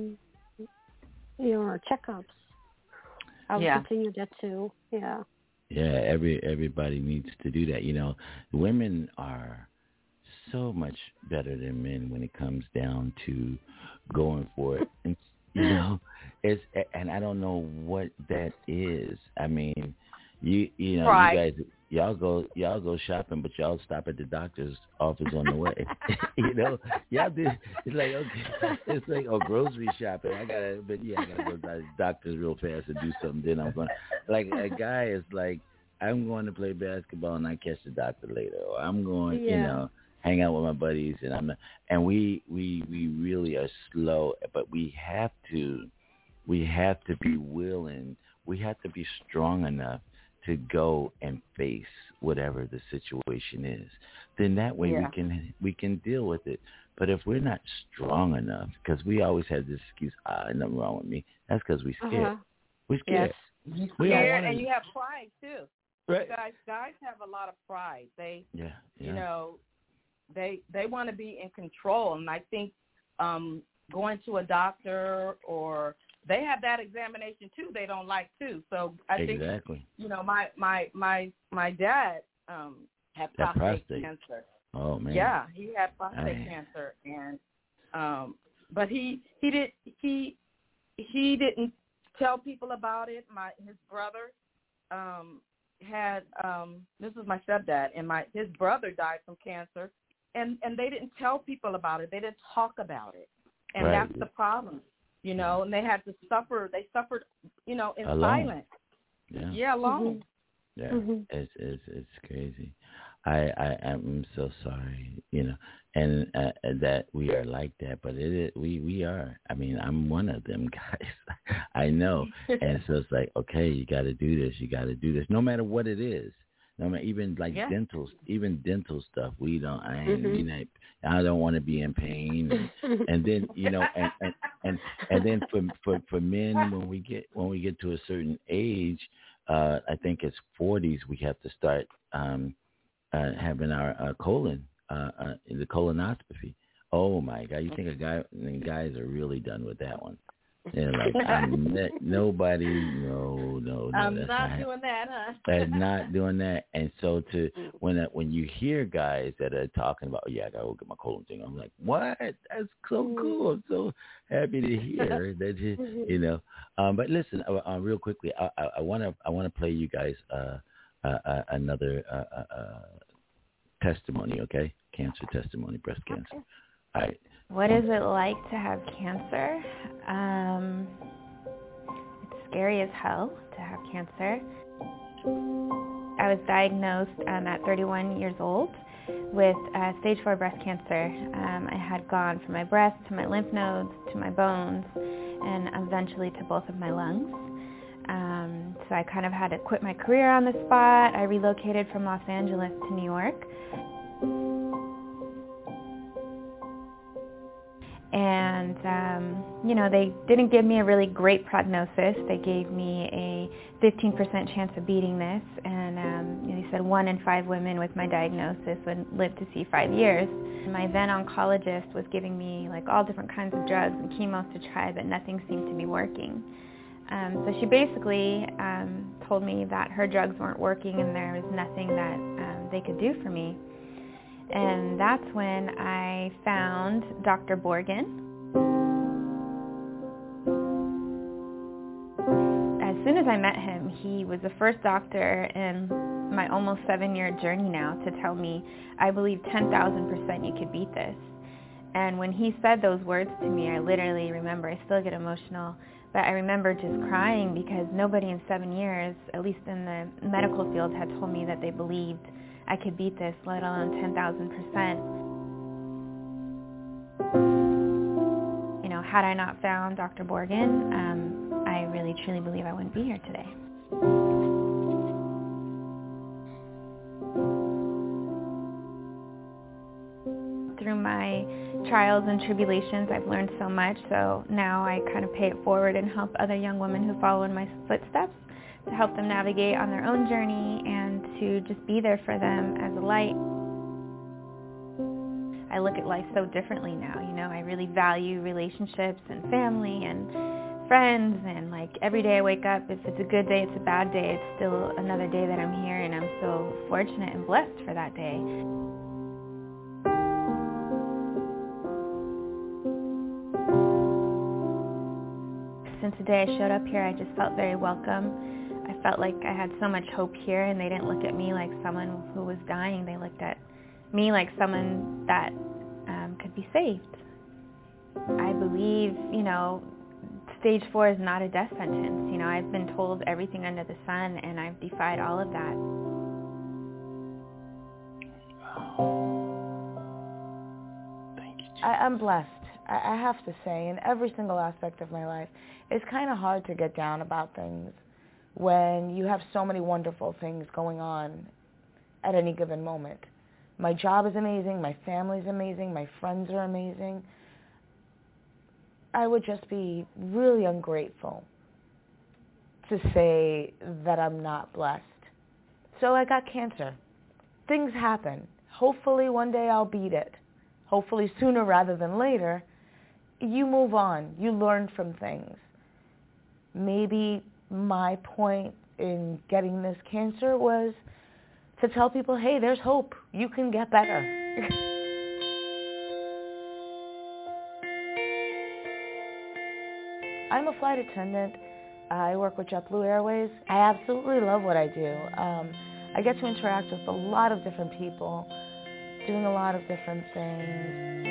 checkups. I will continue that too. Yeah. Yeah. Everybody needs to do that. Women are so much better than men when it comes down to going for it. And, it's, and I don't know what that is. I mean, you guys, y'all go shopping, but y'all stop at the doctor's office on the way. Y'all do. It's like, okay, it's like, grocery shopping. I gotta go to the doctor's real fast and do something. Then I'm going. Like a guy is like, I'm going to play basketball and I catch the doctor later, or I'm going, hang out with my buddies, and we really are slow, but we have to be willing, we have to be strong enough to go and face whatever the situation is. Then that way we can deal with it. But if we're not strong enough, because we always have this excuse, nothing wrong with me. That's because we're scared. We're scared. Yes. And you have pride too. Right. Guys have a lot of pride. They they want to be in control, and I think going to a doctor, or they have that examination too, they don't like too. So I think my dad had prostate cancer. Oh man. Yeah, he had prostate cancer, and but he didn't tell people about it. His brother had this was my stepdad, and his brother died from cancer. And they didn't tell people about it. They didn't talk about it. And that's the problem, and they had to suffer. They suffered, in alone. silence. Yeah, alone. Yeah, it's crazy. I'm so sorry, and that we are like that, but we are. I mean, I'm one of them guys. I know. And so it's like, okay, you got to do this. You got to do this, no matter what it is. I mean, even like dental stuff. I don't want to be in pain, and then and then for men, when we get to a certain age, I think it's 40s, we have to start having our colon, the colonoscopy. Oh my God! You think guys are really done with that one? Yeah, like nobody. No. I'm not doing that, huh? I'm not doing that. And so when you hear guys that are talking about, I gotta go get my colon thing, I'm like, what? That's so cool. I'm so happy to hear that. But listen, real quickly, I want to play you guys another testimony, okay? Cancer testimony, breast cancer. Okay. All right. What is it like to have cancer? It's scary as hell to have cancer. I was diagnosed at 31 years old with stage 4 breast cancer. I had gone from my breast to my lymph nodes to my bones and eventually to both of my lungs. So I kind of had to quit my career on the spot. I relocated from Los Angeles to New York. And, they didn't give me a really great prognosis. They gave me a 15% chance of beating this. And they said 1 in 5 women with my diagnosis would live to see 5 years. My then oncologist was giving me all different kinds of drugs and chemos to try, but nothing seemed to be working. So she basically told me that her drugs weren't working and there was nothing that they could do for me. And that's when I found Dr. Borgen. As soon as I met him, he was the first doctor in my almost 7-year journey now to tell me, I believe 10,000% you could beat this. And when he said those words to me, I literally remember, I still get emotional, but I remember just crying because nobody in 7 years, at least in the medical field, had told me that they believed I could beat this, let alone 10,000%. Had I not found Dr. Borgen, I really truly believe I wouldn't be here today. Through my trials and tribulations, I've learned so much, so now I kind of pay it forward and help other young women who follow in my footsteps to help them navigate on their own journey and to just be there for them as a light. I look at life so differently now, I really value relationships and family and friends, and every day I wake up, if it's a good day, it's a bad day, it's still another day that I'm here, and I'm so fortunate and blessed for that day. Since the day I showed up here, I just felt very welcome. I felt like I had so much hope here, and they didn't look at me like someone who was dying. They looked at me like someone that could be saved. I believe, stage 4 is not a death sentence. I've been told everything under the sun, and I've defied all of that. Thank you. I'm blessed. I have to say, in every single aspect of my life, it's kind of hard to get down about things when you have so many wonderful things going on at any given moment. My job is amazing, my family's amazing, my friends are amazing. I would just be really ungrateful to say that I'm not blessed. So I got cancer. Things happen. Hopefully one day I'll beat it. Hopefully sooner rather than later. You move on. You learn from things. Maybe my point in getting this cancer was to tell people, hey, there's hope. You can get better. I'm a flight attendant. I work with JetBlue Airways. I absolutely love what I do. I get to interact with a lot of different people, doing a lot of different things.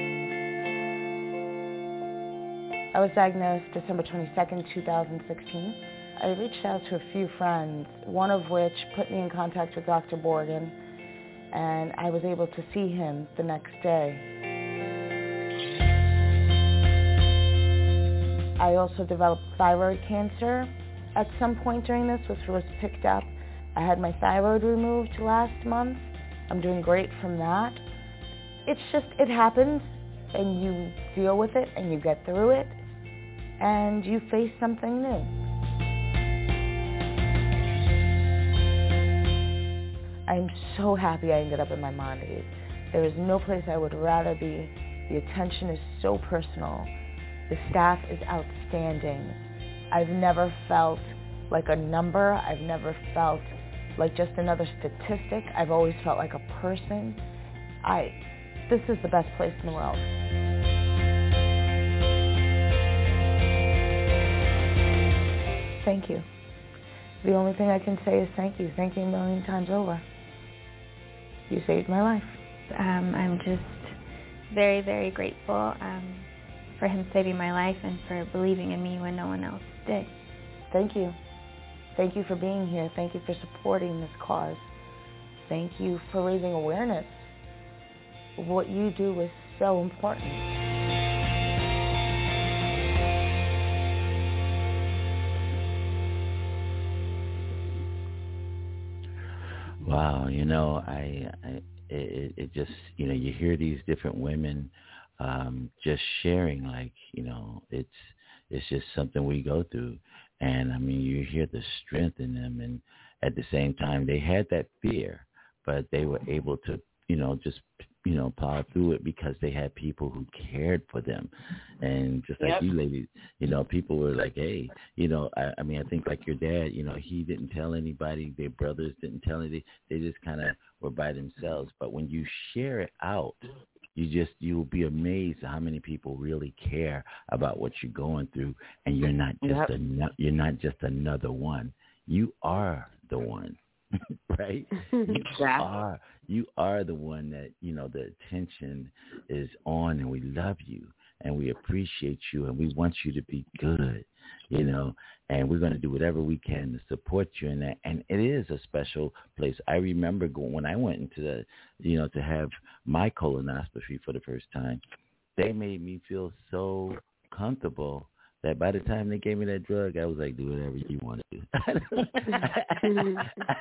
I was diagnosed December 22nd, 2016. I reached out to a few friends, one of which put me in contact with Dr. Borgen, and I was able to see him the next day. I also developed thyroid cancer at some point during this, which was picked up. I had my thyroid removed last month. I'm doing great from that. It's just, it happens, and you deal with it, and you get through it, and you face something new. I'm so happy I ended up in Maimonides. There is no place I would rather be. The attention is so personal. The staff is outstanding. I've never felt like a number. I've never felt like just another statistic. I've always felt like a person. This is the best place in the world. Thank you. The only thing I can say is thank you. Thank you a million times over. You saved my life. I'm just very, very grateful for him saving my life and for believing in me when no one else did. Thank you. Thank you for being here. Thank you for supporting this cause. Thank you for raising awareness. What you do is so important. Wow, it just, you hear these different women just sharing, like, it's just something we go through. And I mean, you hear the strength in them, and at the same time, they had that fear, but they were able to, just, plow through it because they had people who cared for them. And just like you ladies, people were like, hey, I mean, I think like your dad, he didn't tell anybody, their brothers didn't tell anybody, they just kind of were by themselves. But when you share it out, you'll be amazed at how many people really care about what you're going through, and you're not just another one. You are the one, right? You are the one that, the attention is on, and we love you, and we appreciate you, and we want you to be good, and we're going to do whatever we can to support you in that. And it is a special place. I remember when I went into to have my colonoscopy for the first time, they made me feel so comfortable that by the time they gave me that drug, I was like, do whatever you want to do.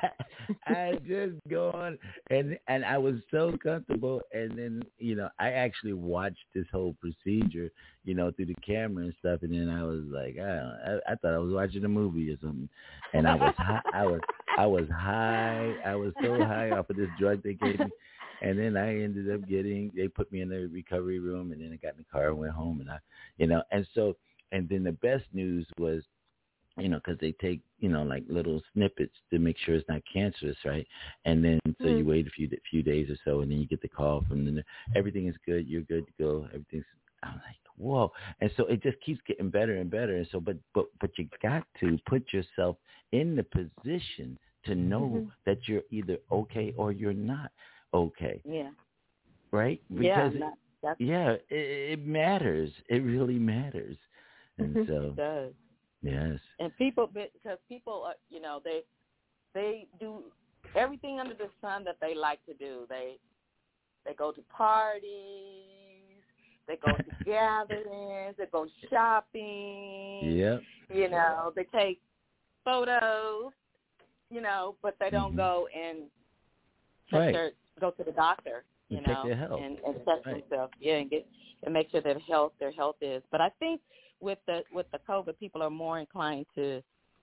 I just go on, and I was so comfortable. And then, I actually watched this whole procedure, through the camera and stuff. And then I was like, I thought I was watching a movie or something. And I was high. I was high. I was so high off of this drug they gave me. And then I ended up they put me in the recovery room, and then I got in the car and went home. And and then the best news was, because they take, like little snippets to make sure it's not cancerous, right? And then so you wait a few days or so, and then you get the call from everything is good, you're good to go, I'm like, whoa. And so it just keeps getting better and better. And so, but you got to put yourself in the position to know that you're either okay or you're not okay. Yeah. Right? Because it matters. It really matters. And so it does. Yes. And because people are, they do everything under the sun that they like to do. They go to parties, they go to gatherings, they go shopping. Yep. They take photos, but they don't go and go to the doctor, Check their health. and check themselves, and make sure their health is. But I think with the COVID, people are more inclined to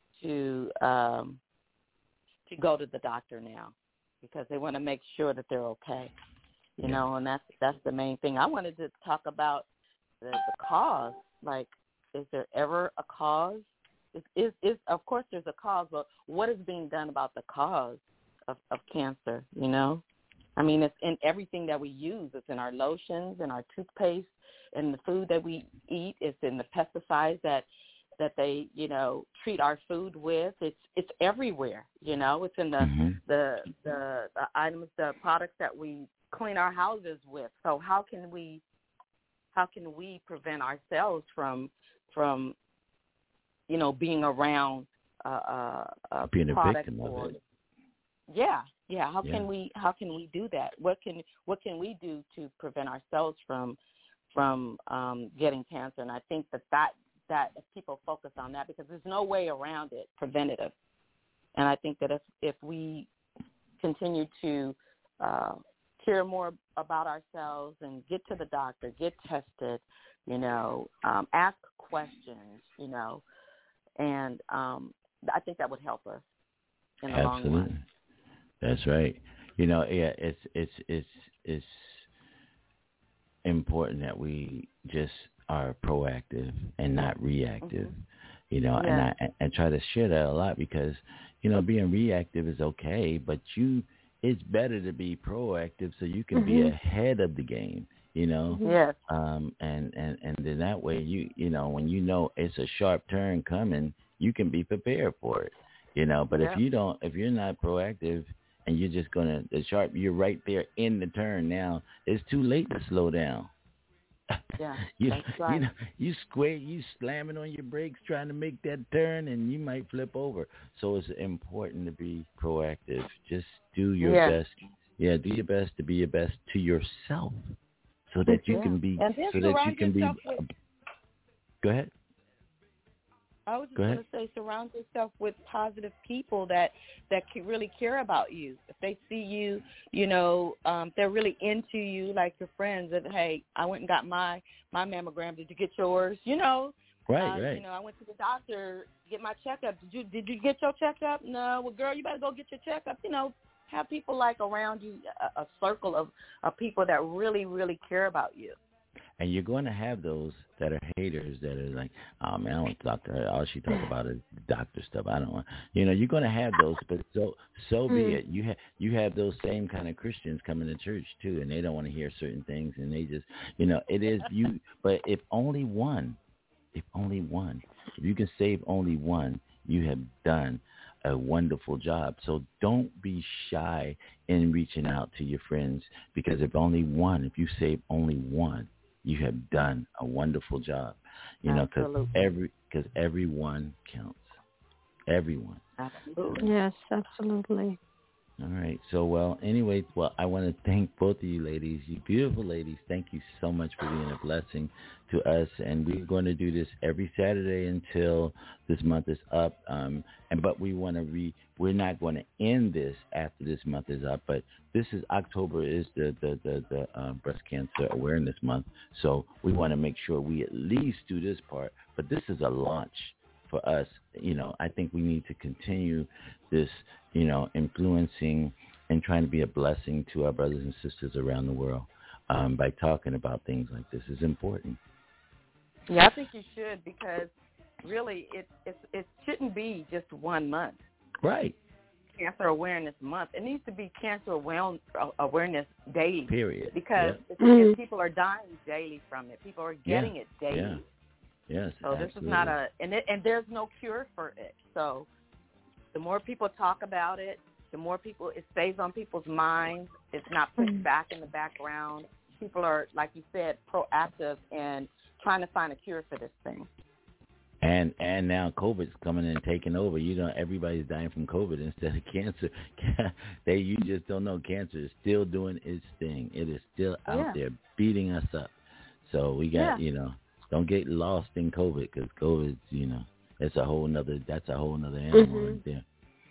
go to the doctor now because they want to make sure that they're okay, and that's the main thing. I wanted to talk about the cause. Like, is there ever a cause? Is of course there's a cause, but what is being done about the cause of cancer? I mean, it's in everything that we use. It's in our lotions, in our toothpaste, in the food that we eat. It's in the pesticides that they, treat our food with. It's everywhere. It's in the items, the products that we clean our houses with. So how can we prevent ourselves from being around being a product victim of it? Yeah. How can we do that? What can we do to prevent ourselves from getting cancer? And I think that if people focus on that, because there's no way around it, preventative. And I think that if we continue to care more about ourselves and get to the doctor, get tested, ask questions, and I think that would help us in the long run. That's right. It's important that we just are proactive and not reactive. And I try to share that a lot because being reactive is okay, but it's better to be proactive so you can be ahead of the game. Yes. And then that way when it's a sharp turn coming, you can be prepared for it. But if you're not proactive and you're just you're right there in the turn now, it's too late to slow down. Yeah, that's right. You slamming on your brakes trying to make that turn, and you might flip over. So it's important to be proactive. Just do your best. Yeah, do your best to be your best to yourself, so that you can be. So that you can be. Go ahead. I was just going to say, surround yourself with positive people that can really care about you. If they see you, they're really into you, like your friends. That hey, I went and got my mammogram. Did you get yours? Right. I went to the doctor to get my checkup. Did you get your checkup? No. Well, girl, you better go get your checkup. Have people like around you, a circle of people that really, really care about you. And you're going to have those that are haters that are like, oh, man, I don't want to talk to her. All she talk about is doctor stuff. I don't want, you're going to have those, but so be it. You have those same kind of Christians coming to church, too, and they don't want to hear certain things, and they just, it is you. But if only one, if you can save only one, you have done a wonderful job. So don't be shy in reaching out to your friends, because if you save only one, you have done a wonderful job, because everyone counts. Everyone. Absolutely. Yes, absolutely. All right. So, anyway, I want to thank both of you ladies, you beautiful ladies. Thank you so much for being a blessing to us. And we're going to do this every Saturday until this month is up. But we want to we're not going to end this after this month is up. But October is the breast cancer awareness month. So we want to make sure we at least do this part. But this is a launch for us. I think we need to continue this, influencing and trying to be a blessing to our brothers and sisters around the world by talking about things like this is important. Yeah, I think you should, because really it shouldn't be just 1 month. Right. Cancer Awareness Month. It needs to be Cancer Awareness Day. Period. Because people are dying daily from it. People are getting it daily. Yeah. Yes. So absolutely. this is not and there's no cure for it. So the more people talk about it, the more it stays on people's minds. It's not put back in the background. People are, like you said, proactive and trying to find a cure for this thing. And now COVID's coming and taking over. Everybody's dying from COVID instead of cancer. You just don't know. Cancer is still doing its thing. It is still out there beating us up. So we got, don't get lost in COVID, because COVID, that's a whole nother animal right there,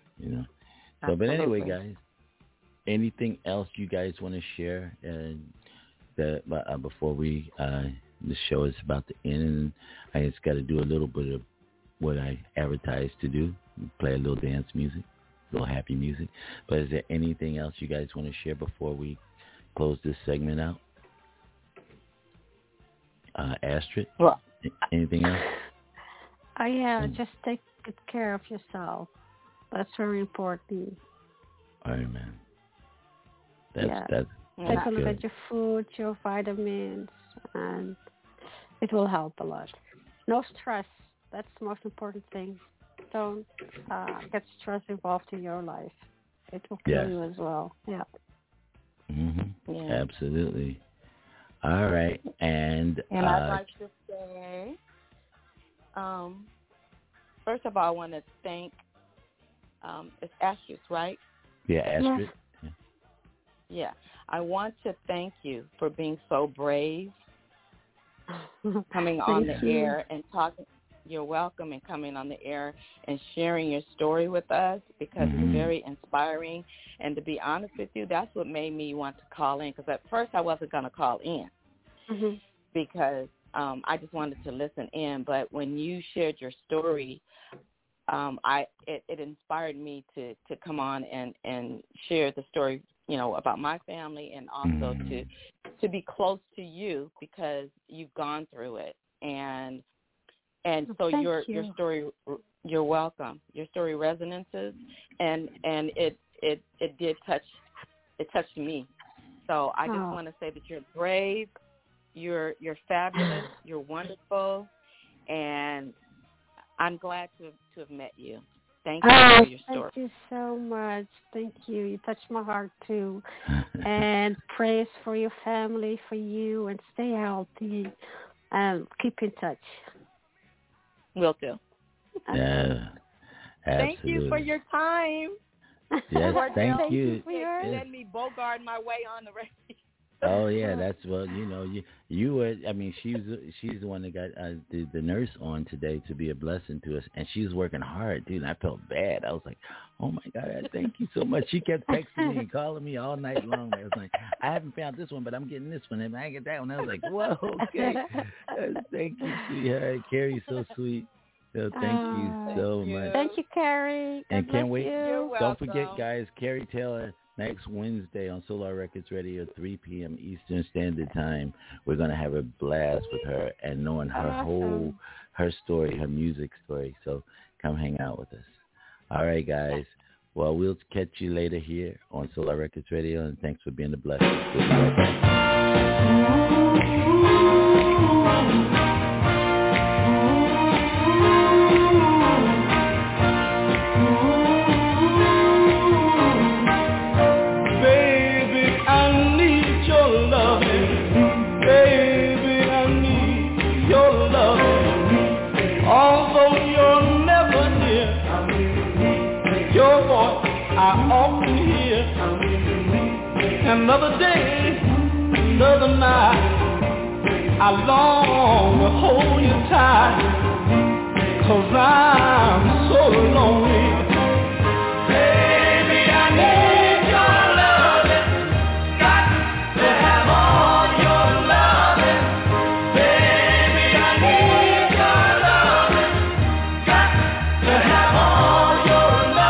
So, but anyway, guys, anything else you guys want to share before we, the show is about to end, and I just got to do a little bit of what I advertised to do, play a little dance music, a little happy music. But is there anything else you guys want to share before we close this segment out? Astrid? Well, anything else? Just take good care of yourself. That's very important. All right, man. Take a look at your food, your vitamins, and it will help a lot. No stress. That's the most important thing. Don't get stress involved in your life. It will kill you as well. Yeah. Mm-hmm. Yeah. Absolutely. All right. And I'd like to say, first of all, I want to thank, it's Astrid, right? Yeah, Astrid. Yeah. I want to thank you for being so brave, coming on the air and talking. You're welcome, and coming on the air and sharing your story with us, because it's very inspiring. And to be honest with you, that's what made me want to call in, because at first I wasn't going to call in because I just wanted to listen in. But when you shared your story, it inspired me to come on and share the story, about my family, and also to be close to you, because you've gone through it. And so your story, you're welcome. Your story resonances, and it touched me. So I just want to say that you're brave, you're fabulous, you're wonderful, and I'm glad to have met you. Thank you for your story. Thank you so much. Thank you. You touched my heart too. And prayers for your family, for you, and stay healthy. Keep in touch. Will do. Yeah. Thank you for your time. Yes, thank you. Let me bogart my way on the radio. Oh yeah, that's you were. I mean, she's the one that got the nurse on today to be a blessing to us, and she's working hard, dude. And I felt bad. I was like, oh my God, thank you so much. She kept texting me and calling me all night long. I was like, I haven't found this one, but I'm getting this one, and I get that one. I was like, whoa, okay. Thank you, sweetheart. Carrie's so sweet. So thank you so much. Thank you, Carrie. And can't wait. You're Don't welcome. forget, guys, Carrie Taylor. Next Wednesday on Solar Records Radio, 3 p.m. Eastern Standard Time. We're going to have a blast with her and knowing her story, her music story. So come hang out with us. All right, guys. Well, we'll catch you later here on Solar Records Radio, and thanks for being a blessing. We'll be right back. Another day, another night, I long to hold you tight, 'cause I'm so lonely. Baby, I need your loving, got to have all your loving. Baby, I need your loving, got to have all your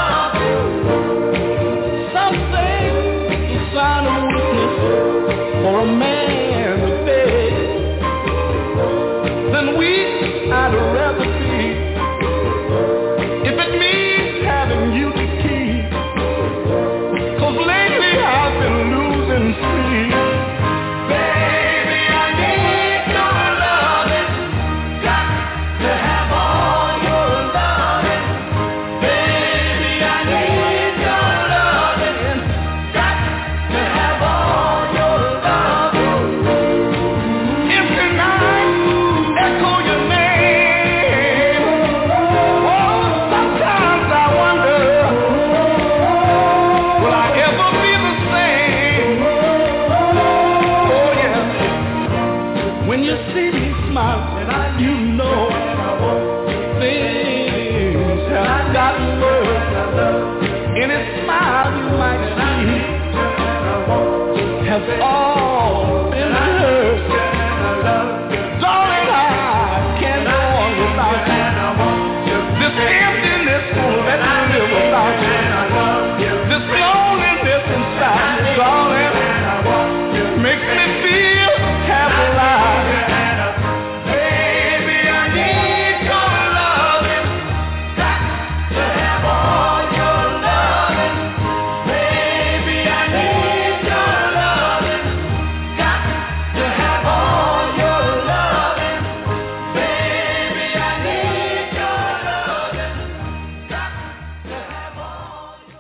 loving. Something to sign a for a man to beg, then weak I'd rather be, if it means having you to keep, 'cause lately I've been losing sleep. Baby, I need your loving, got to have all your loving. Baby, I need your loving, got to have all your loving. If tonight echo your name, oh, sometimes I wonder, will I ever be the same? Oh yeah, when you see me smile, you know things have gotten worse. Any smile you might see has all been hurt. Darling, I can't go on without you. This emptiness won't let me live without you. This loneliness inside me, darling, makes me feel half alive. Baby, I need your loving, got to have all your loving. Baby, I need your loving, got to have all your loving. Baby, I need your loving, got to have all your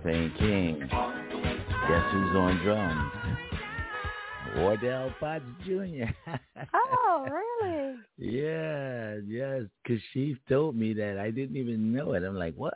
Champagne King. Guess who's on drums? Wardell Potts Jr. Oh, really? Yeah, yes, because she told me that. I didn't even know it. I'm like, what?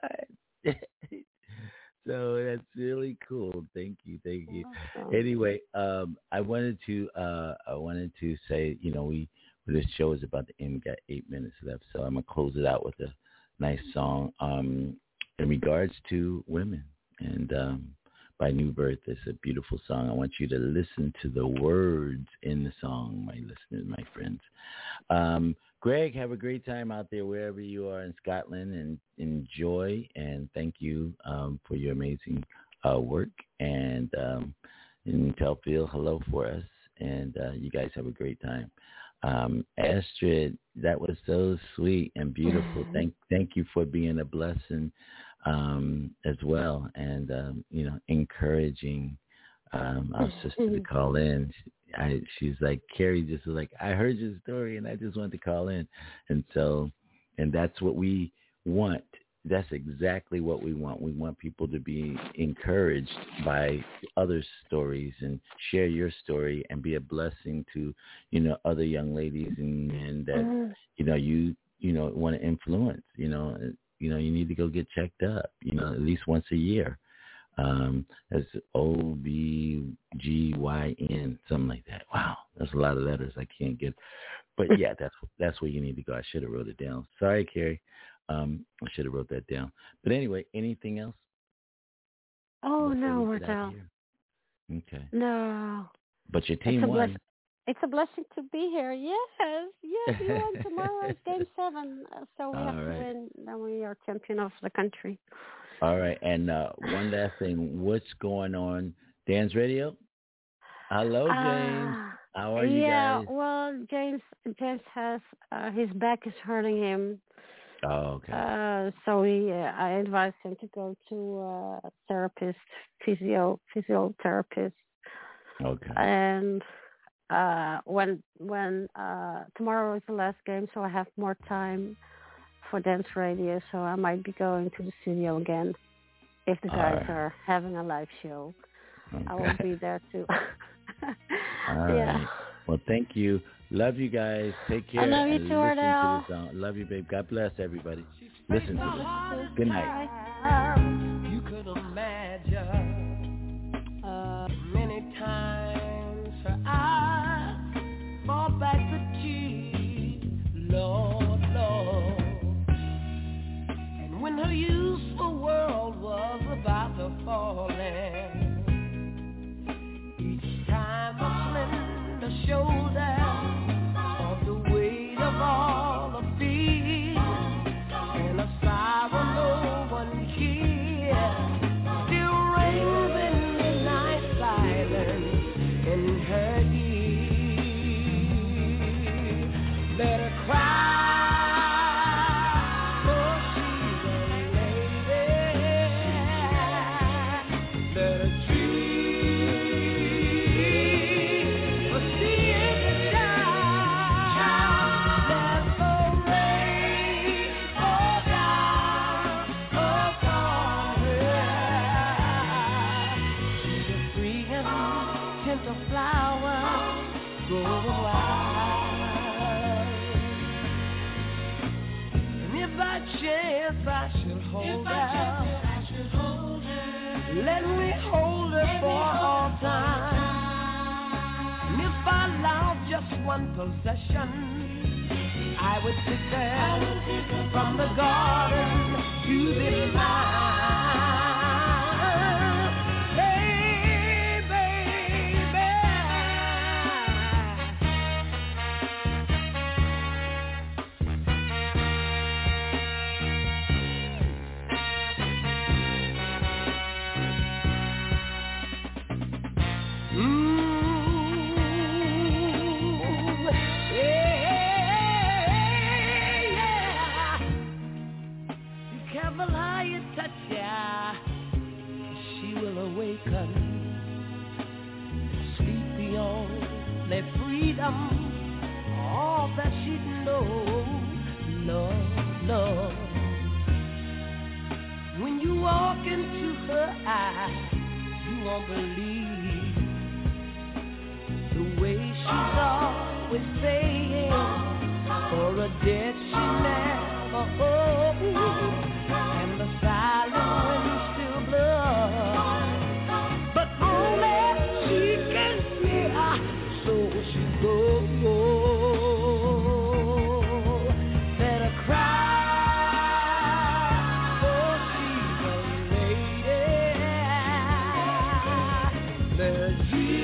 So that's really cool. Thank you. Awesome. Anyway, I wanted to say, this show is about to end. We got 8 minutes left, so I'm gonna close it out with a nice song in regards to women, and by New Birth. It's a beautiful song. I want you to listen to the words in the song, my listeners, my friends. Greg, have a great time out there wherever you are in Scotland, and enjoy. And thank you for your amazing work. And tell Phil hello for us. And you guys have a great time. Astrid, that was so sweet and beautiful. Thank you for being a blessing as well, and encouraging our sister to call in. She's like, Carrie just was like, I heard your story and I just wanted to call in. And that's what we want. That's exactly what we want. We want people to be encouraged by others' stories and share your story and be a blessing to, other young ladies and men that, you want to influence. You need to go get checked up, at least once a year. That's OBGYN, something like that. Wow, that's a lot of letters I can't get. But yeah, that's where you need to go. I should have wrote it down. Sorry, Carrie. I should have wrote that down. But anyway, anything else? Oh, no, Wardell. Okay. No. But your team won. It's a blessing to be here. Yes, you won tomorrow. Game 7. So we have to win. Then we are champion of the country. All right. And one last thing. What's going on? Dan's Radio? Hello, James. How are you guys? Yeah, well, James has, his back is hurting him. Oh, okay. So I advised him to go to a therapist, physiotherapist. Okay. And when tomorrow is the last game, so I have more time for Dance Radio, so I might be going to the studio again if the guys are having a live show. Okay. I will be there too. All right. Well, thank you. Love you guys. Take care. I love you too, Wardell. Love you, babe. God bless everybody. Listen to this. Good night. You could imagine many times her eyes fall back the tears, Lord. And when her useful world was about to fall in, each time a slender shoulder of the weight of all the fear and a sorrow no one hears, still rings in midnight silence in her ear. Let her cry. Let me hold her for all time. And if I lost just one possession, I would sit there from the garden to the mine. All that she knows, Lord. When you walk into her eyes, won't believe the way she's always saying for a debt she never owed, and the silent wind still blows, but only she can hear, so she goes. Better cry, for she's a lady. Better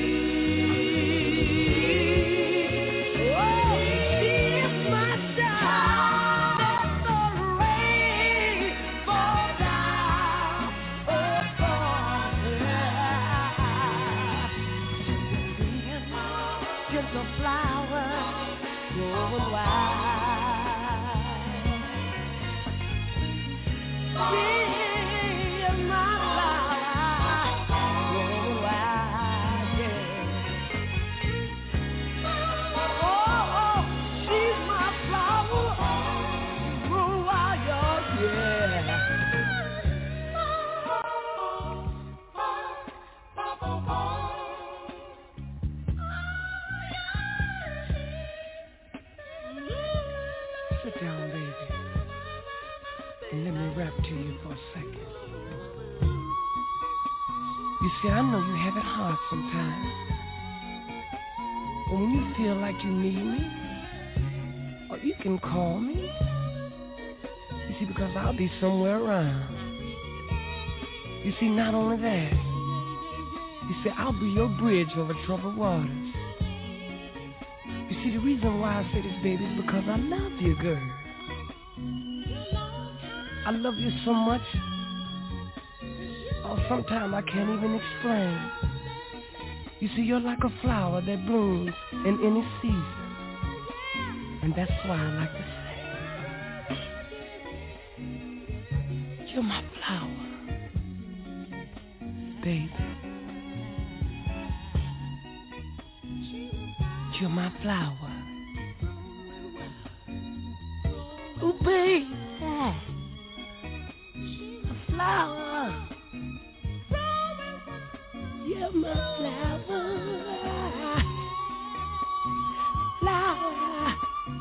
see, I know you have it hard sometimes, but when you feel like you need me, or you can call me. You see, because I'll be somewhere around. You see, not only that, you see, I'll be your bridge over troubled waters. You see, the reason why I say this, baby, is because I love you, girl. I love you so much. Sometimes I can't even explain. You see, you're like a flower that blooms in any season. And that's why I like to say, you're my flower, baby. You're my flower. Oh, baby, a flower. You're my flower, flower.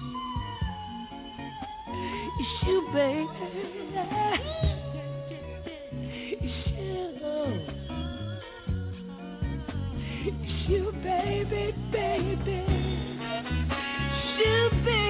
It's you, baby. It's you, baby, baby. It's you, baby.